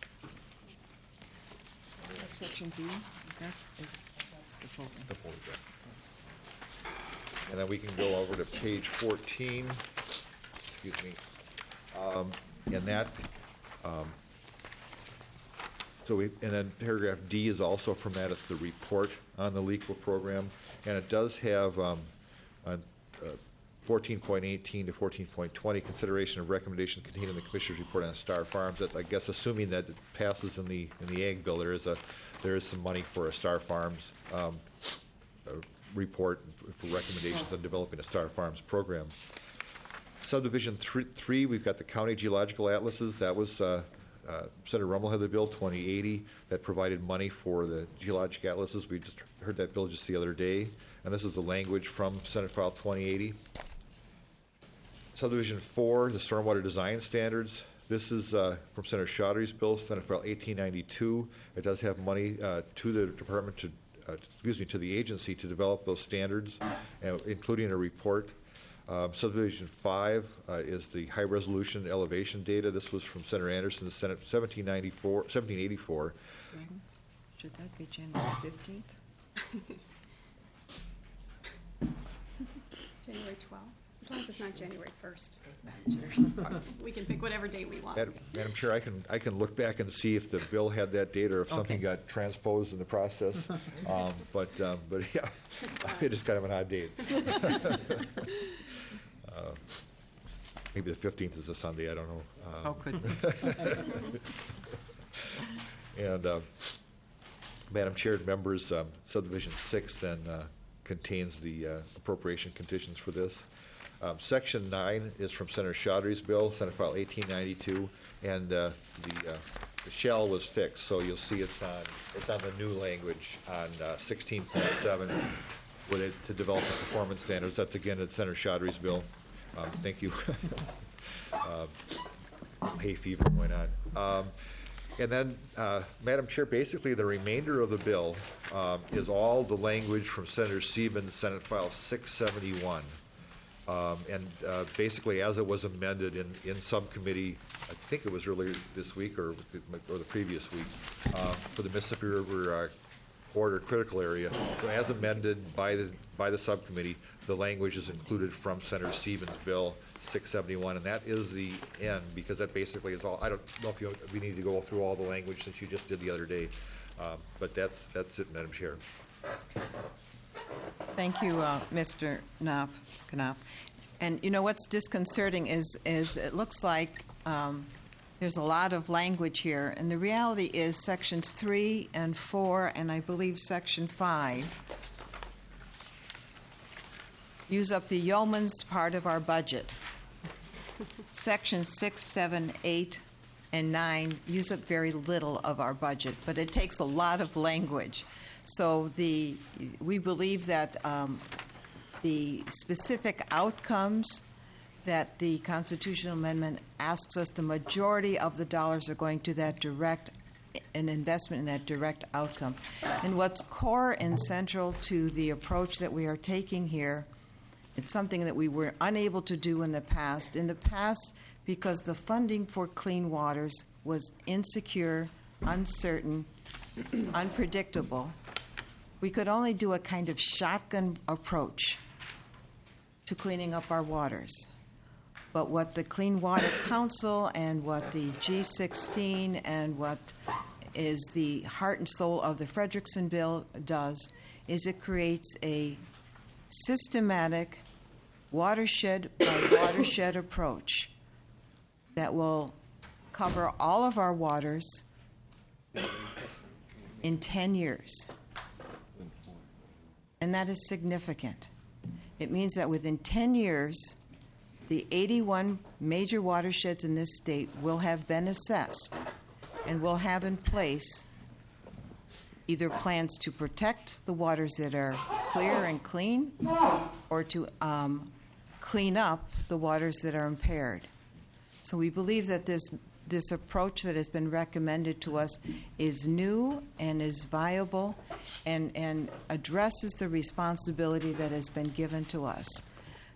That's section B? Is that, is, that's the folder. The folder, yeah. And then we can go over to page fourteen, excuse me. Um, and that, um, so we, and then paragraph D is also from that. It's the report on the LEQA program. And it does have, um, on uh, fourteen point eighteen to fourteen point twenty, consideration of recommendations contained in the Commissioner's report on Star Farms. That, I guess, assuming that it passes in the, in the Ag Bill, there is a, there is some money for a Star Farms, um, uh, report for recommendations on developing a Star Farms program. Subdivision three, three, we've got the county geological atlases. That was, uh, uh, Senator Rummel had the bill twenty eighty that provided money for the geologic atlases. We just heard that bill just the other day, and this is the language from Senate File twenty eighty. Subdivision four, the stormwater design standards. This is uh, from Senator Chaudhry's bill, Senate File eighteen ninety-two. It does have money uh, to the department to Uh, excuse me, to the agency to develop those standards, uh, including a report. Um, subdivision five uh, is the high-resolution elevation data. This was from Senator Anderson, Senate seventeen ninety-four, seventeen eighty-four. Should that be January fifteenth? January twelfth, as long as it's not January first. We can pick whatever date we want. Madam, Madam Chair, I can I can look back and see if the bill had that date or if something Okay. got transposed in the process. Um, but um, but yeah, it is kind of an odd date. uh, maybe the fifteenth is a Sunday. I don't know. Um, Oh, could be. And uh, Madam Chair, members, um, subdivision six then uh, contains the uh, appropriation conditions for this. Um, section nine is from Senator Chaudhry's bill, Senate File eighteen ninety-two, and uh, the, uh, the shell was fixed, so you'll see it's on it's on the new language on uh, sixteen point seven with it to develop the performance standards. That's again in Senator Chaudhry's bill. Um, thank you. uh, hay fever going on. Um, And then, uh, Madam Chair, basically the remainder of the bill um, is all the language from Senator Siebens, Senate File six seventy-one. Um, and uh, basically, as it was amended in, in subcommittee, I think it was earlier this week or, or the previous week, uh, for the Mississippi River uh, corridor critical area. So as amended by the, by the subcommittee, the language is included from Senator Siebens' bill six seventy-one, and that is the end, because that basically is all. I don't know if you, we need to go through all the language since you just did the other day, um, but that's that's it, Madam Chair. Thank you, uh, Mister Knopf. Knopf. And you know what's disconcerting is is it looks like um, there's a lot of language here, and the reality is sections three and four, and I believe section five, use up the yeoman's part of our budget. Sections six, seven, eight, and nine use up very little of our budget, but it takes a lot of language. So the we believe that um, the specific outcomes that the constitutional amendment asks us, the majority of the dollars are going to that direct, an investment in that direct outcome. And what's core and central to the approach that we are taking here, it's something that we were unable to do in the past. In the past, because the funding for clean waters was insecure, uncertain, unpredictable, we could only do a kind of shotgun approach to cleaning up our waters. But what the Clean Water Council and what the G sixteen and what is the heart and soul of the Frederickson Bill does is it creates a systematic watershed by watershed approach that will cover all of our waters in ten years. And that is significant. It means that within ten years, the eighty-one major watersheds in this state will have been assessed and will have in place either plans to protect the waters that are clear and clean or to um, clean up the waters that are impaired. So we believe that this this approach that has been recommended to us is new and is viable and, and addresses the responsibility that has been given to us.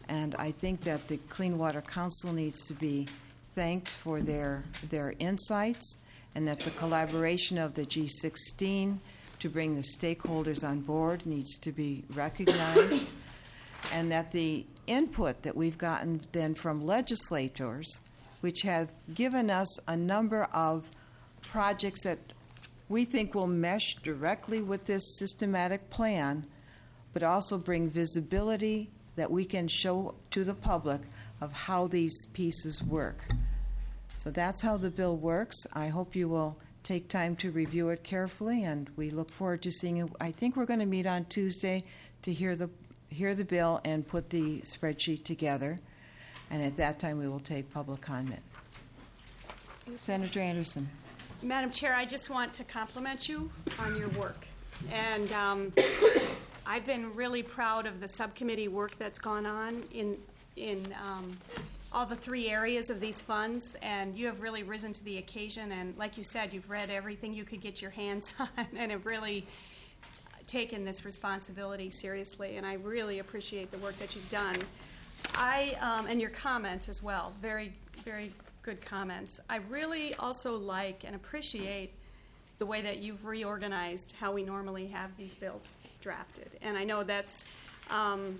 And I think that the Clean Water Council needs to be thanked for their, their insights, and that the collaboration of the G sixteen to bring the stakeholders on board needs to be recognized, and that the input that we've gotten then from legislators, which have given us a number of projects that we think will mesh directly with this systematic plan, but also bring visibility that we can show to the public of how these pieces work. So that's how the bill works. I hope you will take time to review it carefully, and we look forward to seeing you. I think we're going to meet on Tuesday to hear the hear the bill and put the spreadsheet together, and at that time we will take public comment. Senator Anderson. Madam Chair, I just want to compliment you on your work. And um, I've been really proud of the subcommittee work that's gone on in, in um, all the three areas of these funds, and you have really risen to the occasion. And like you said, you've read everything you could get your hands on and have really taken this responsibility seriously. And I really appreciate the work that you've done. I um, and your comments as well, very, very good comments. I really also like and appreciate the way that you've reorganized how we normally have these bills drafted. And I know that's um,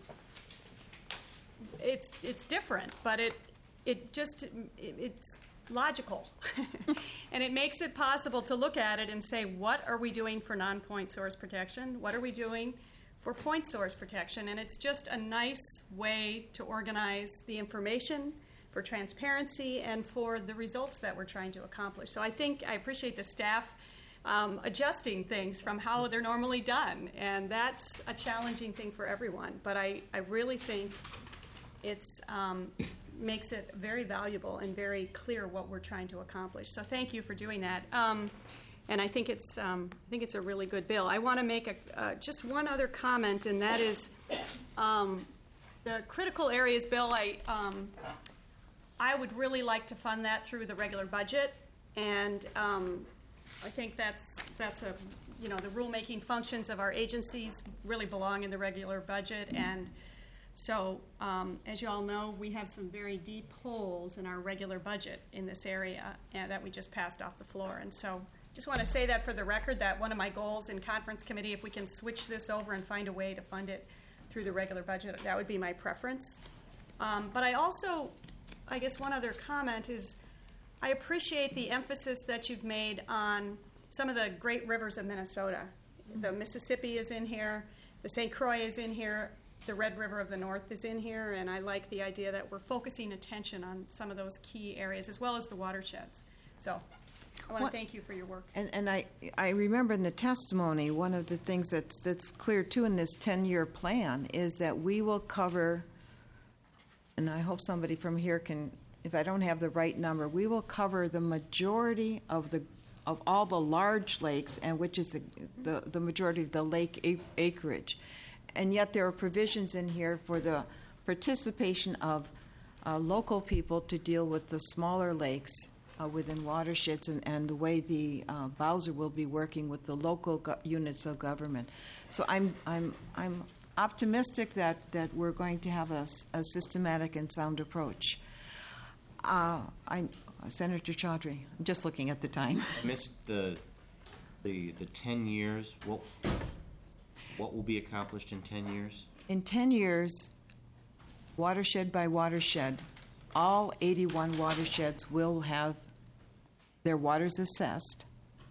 it's it's different, but it it just it, it's logical, and it makes it possible to look at it and say, what are we doing for non-point source protection? What are we doing for point source protection? And it's just a nice way to organize the information for transparency and for the results that we're trying to accomplish. So I think I appreciate the staff um, adjusting things from how they're normally done, and that's a challenging thing for everyone. But I, I really think it's um, makes it very valuable and very clear what we're trying to accomplish. So thank you for doing that. Um, and I think it's um, I think it's a really good bill. I want to make a, uh, just one other comment, and that is um, the critical areas bill. I um, I would really like to fund that through the regular budget, and um, I think that's that's a you know the rulemaking functions of our agencies really belong in the regular budget, and so um, as you all know, we have some very deep holes in our regular budget in this area, and that we just passed off the floor. And so just want to say that for the record, that one of my goals in conference committee, if we can switch this over and find a way to fund it through the regular budget, that would be my preference. Um, but I also I guess one other comment is I appreciate the emphasis that you've made on some of the great rivers of Minnesota. The Mississippi is in here, the Saint Croix is in here, the Red River of the North is in here, and I like the idea that we're focusing attention on some of those key areas as well as the watersheds. So I want What- to thank you for your work. And, and I, I remember in the testimony, one of the things that's, that's clear too in this ten-year plan is that we will cover, and I hope somebody from here can, if I don't have the right number, we will cover the majority of the of all the large lakes, and which is the the, the majority of the lake ac- acreage. And yet there are provisions in here for the participation of uh, local people to deal with the smaller lakes uh, within watersheds, and, and the way the uh, Bowser will be working with the local go- units of government. So I'm I'm I'm optimistic that, that we're going to have a, s- a systematic and sound approach. Uh, I'm Senator Chaudhry. I'm just looking at the time. I missed the, the, the ten years. What, what will be accomplished in ten years? In ten years, watershed by watershed, all eighty-one watersheds will have their waters assessed.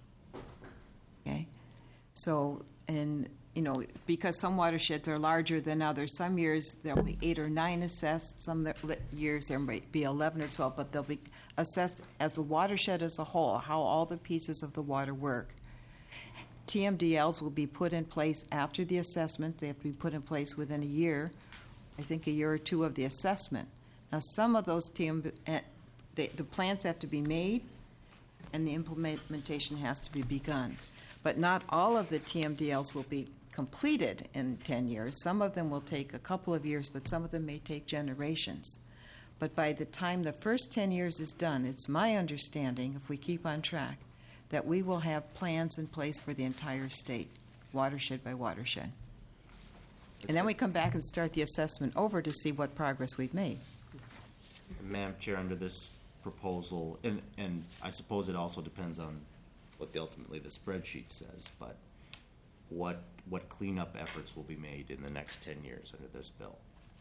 Okay? So, in, you know, because some watersheds are larger than others, some years there'll be eight or nine assessed, some that- li- years there might be eleven or twelve, but they'll be assessed as a watershed as a whole, how all the pieces of the water work. T M D Ls will be put in place after the assessment. They have to be put in place within a year, I think a year or two of the assessment. Now, some of those T M, eh, the, the plans have to be made, and the implementation has to be begun. But not all of the T M D Ls will be completed in ten years. Some of them will take a couple of years, but some of them may take generations. But by the time the first ten years is done, it's my understanding, if we keep on track, that we will have plans in place for the entire state, watershed by watershed. And then we come back and start the assessment over to see what progress we've made. Madam Chair, under this proposal, and, and I suppose it also depends on what the, ultimately the spreadsheet says, but what, what cleanup efforts will be made in the next ten years under this bill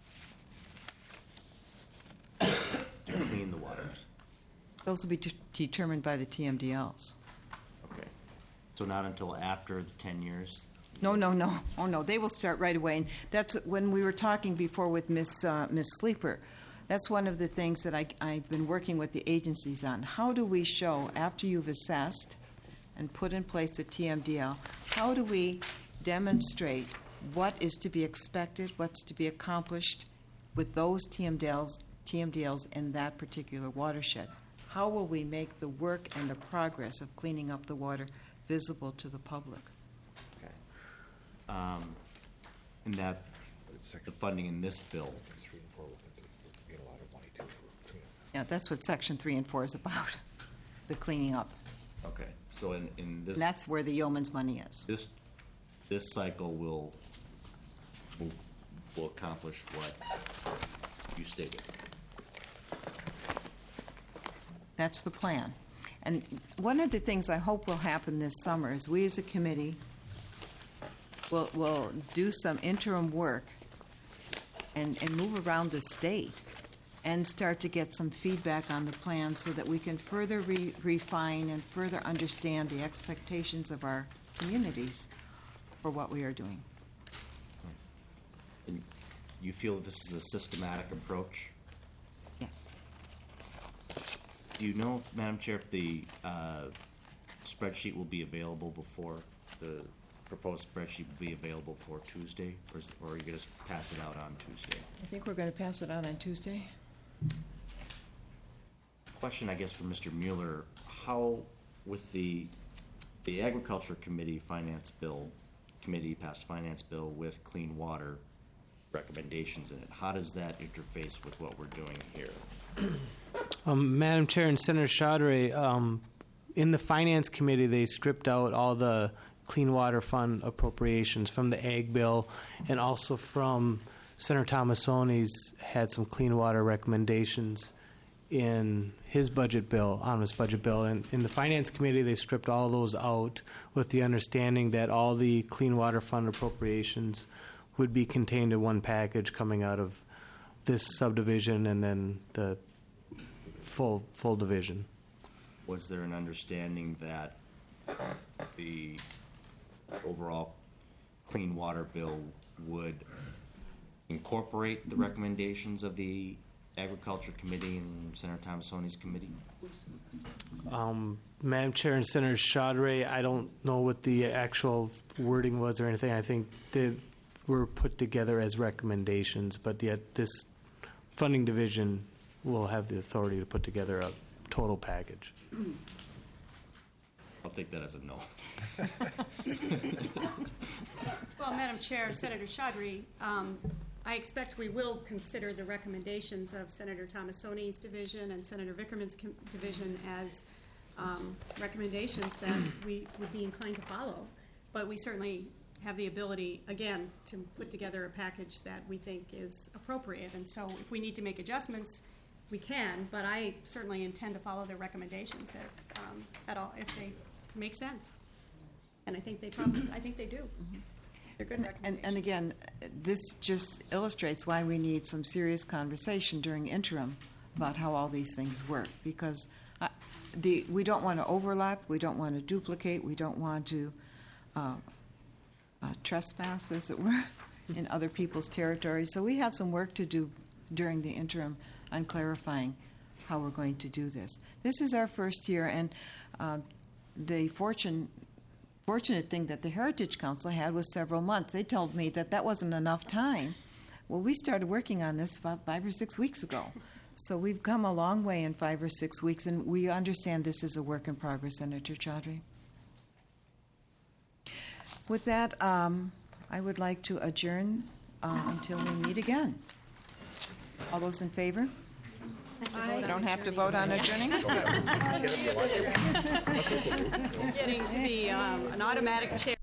to clean the waters? Those will be de- determined by the T M D Ls. Okay. So not until after the ten years? No, no, no. Oh, no. They will start right away. And that's when we were talking before with Miss uh, Miss Sleeper. That's one of the things that I, I've been working with the agencies on. How do we show, after you've assessed and put in place a T M D L, how do we demonstrate what is to be expected, what's to be accomplished with those T M D Ls, T M D Ls in that particular watershed? How will we make the work and the progress of cleaning up the water visible to the public? Okay. Um, and that, the funding in this bill, Yeah, that's what Section three and four is about, the cleaning up. okay, so in, in this. And that's where the yeoman's money is. This, this cycle will, will, will accomplish what you stated. That's the plan. And one of the things I hope will happen this summer is we as a committee will, will do some interim work and, and move around the state and start to get some feedback on the plan so that we can further re- refine and further understand the expectations of our communities for what we are doing. And you feel this is a systematic approach? Yes. Do you know, Madam Chair, if the uh, spreadsheet will be available before, the proposed spreadsheet will be available for Tuesday, or, is, or are you going to pass it out on Tuesday? I think we're going to pass it out on Tuesday. Question, I guess, for Mister Mueller: how, with the the Agriculture Committee Finance Bill, Committee passed Finance Bill with clean water recommendations in it, how does that interface with what we're doing here? Um, Madam Chair and Senator Chaudhry, um, in the Finance Committee, they stripped out all the Clean Water Fund appropriations from the Ag Bill, and also from Senator Tomassoni's had some clean water recommendations in his budget bill, omnibus budget bill. And in the Finance Committee, they stripped all those out with the understanding that all the Clean Water Fund appropriations would be contained in one package coming out of this subdivision and then the full full division. Was there an understanding that the overall clean water bill would incorporate the recommendations of the Agriculture Committee and Senator Tomassoni's committee? Um, Madam Chair and Senator Chaudhry, I don't know what the actual wording was or anything. I think they were put together as recommendations, but yet this funding division will have the authority to put together a total package. I'll take that as a no. Well, Madam Chair, Senator Chaudhry, um, I expect we will consider the recommendations of Senator Tomassoni's division and Senator Vickerman's com- division as um, recommendations that we would be inclined to follow. But we certainly have the ability, again, to put together a package that we think is appropriate. And so if we need to make adjustments, we can, but I certainly intend to follow their recommendations if, um, at all, if they make sense. And I think they probably, I think they do. Mm-hmm. They're good And, recommendations. and again, this just illustrates why we need some serious conversation during interim about how all these things work, because uh, the, we don't want to overlap, we don't want to duplicate, we don't want to uh, uh, trespass, as it were, in other people's territory. So we have some work to do during the interim on clarifying how we're going to do this. This is our first year, and uh, the fortune fortunate thing that the Heritage Council had was several months. They told me that that wasn't enough time. Well, we started working on this about five or six weeks ago. So we've come a long way in five or six weeks, and we understand this is a work in progress, Senator Chaudhry. With that, um, I would like to adjourn uh, until we meet again. All those in favor? I don't have to vote on adjourning? Getting to be um, an automatic chair.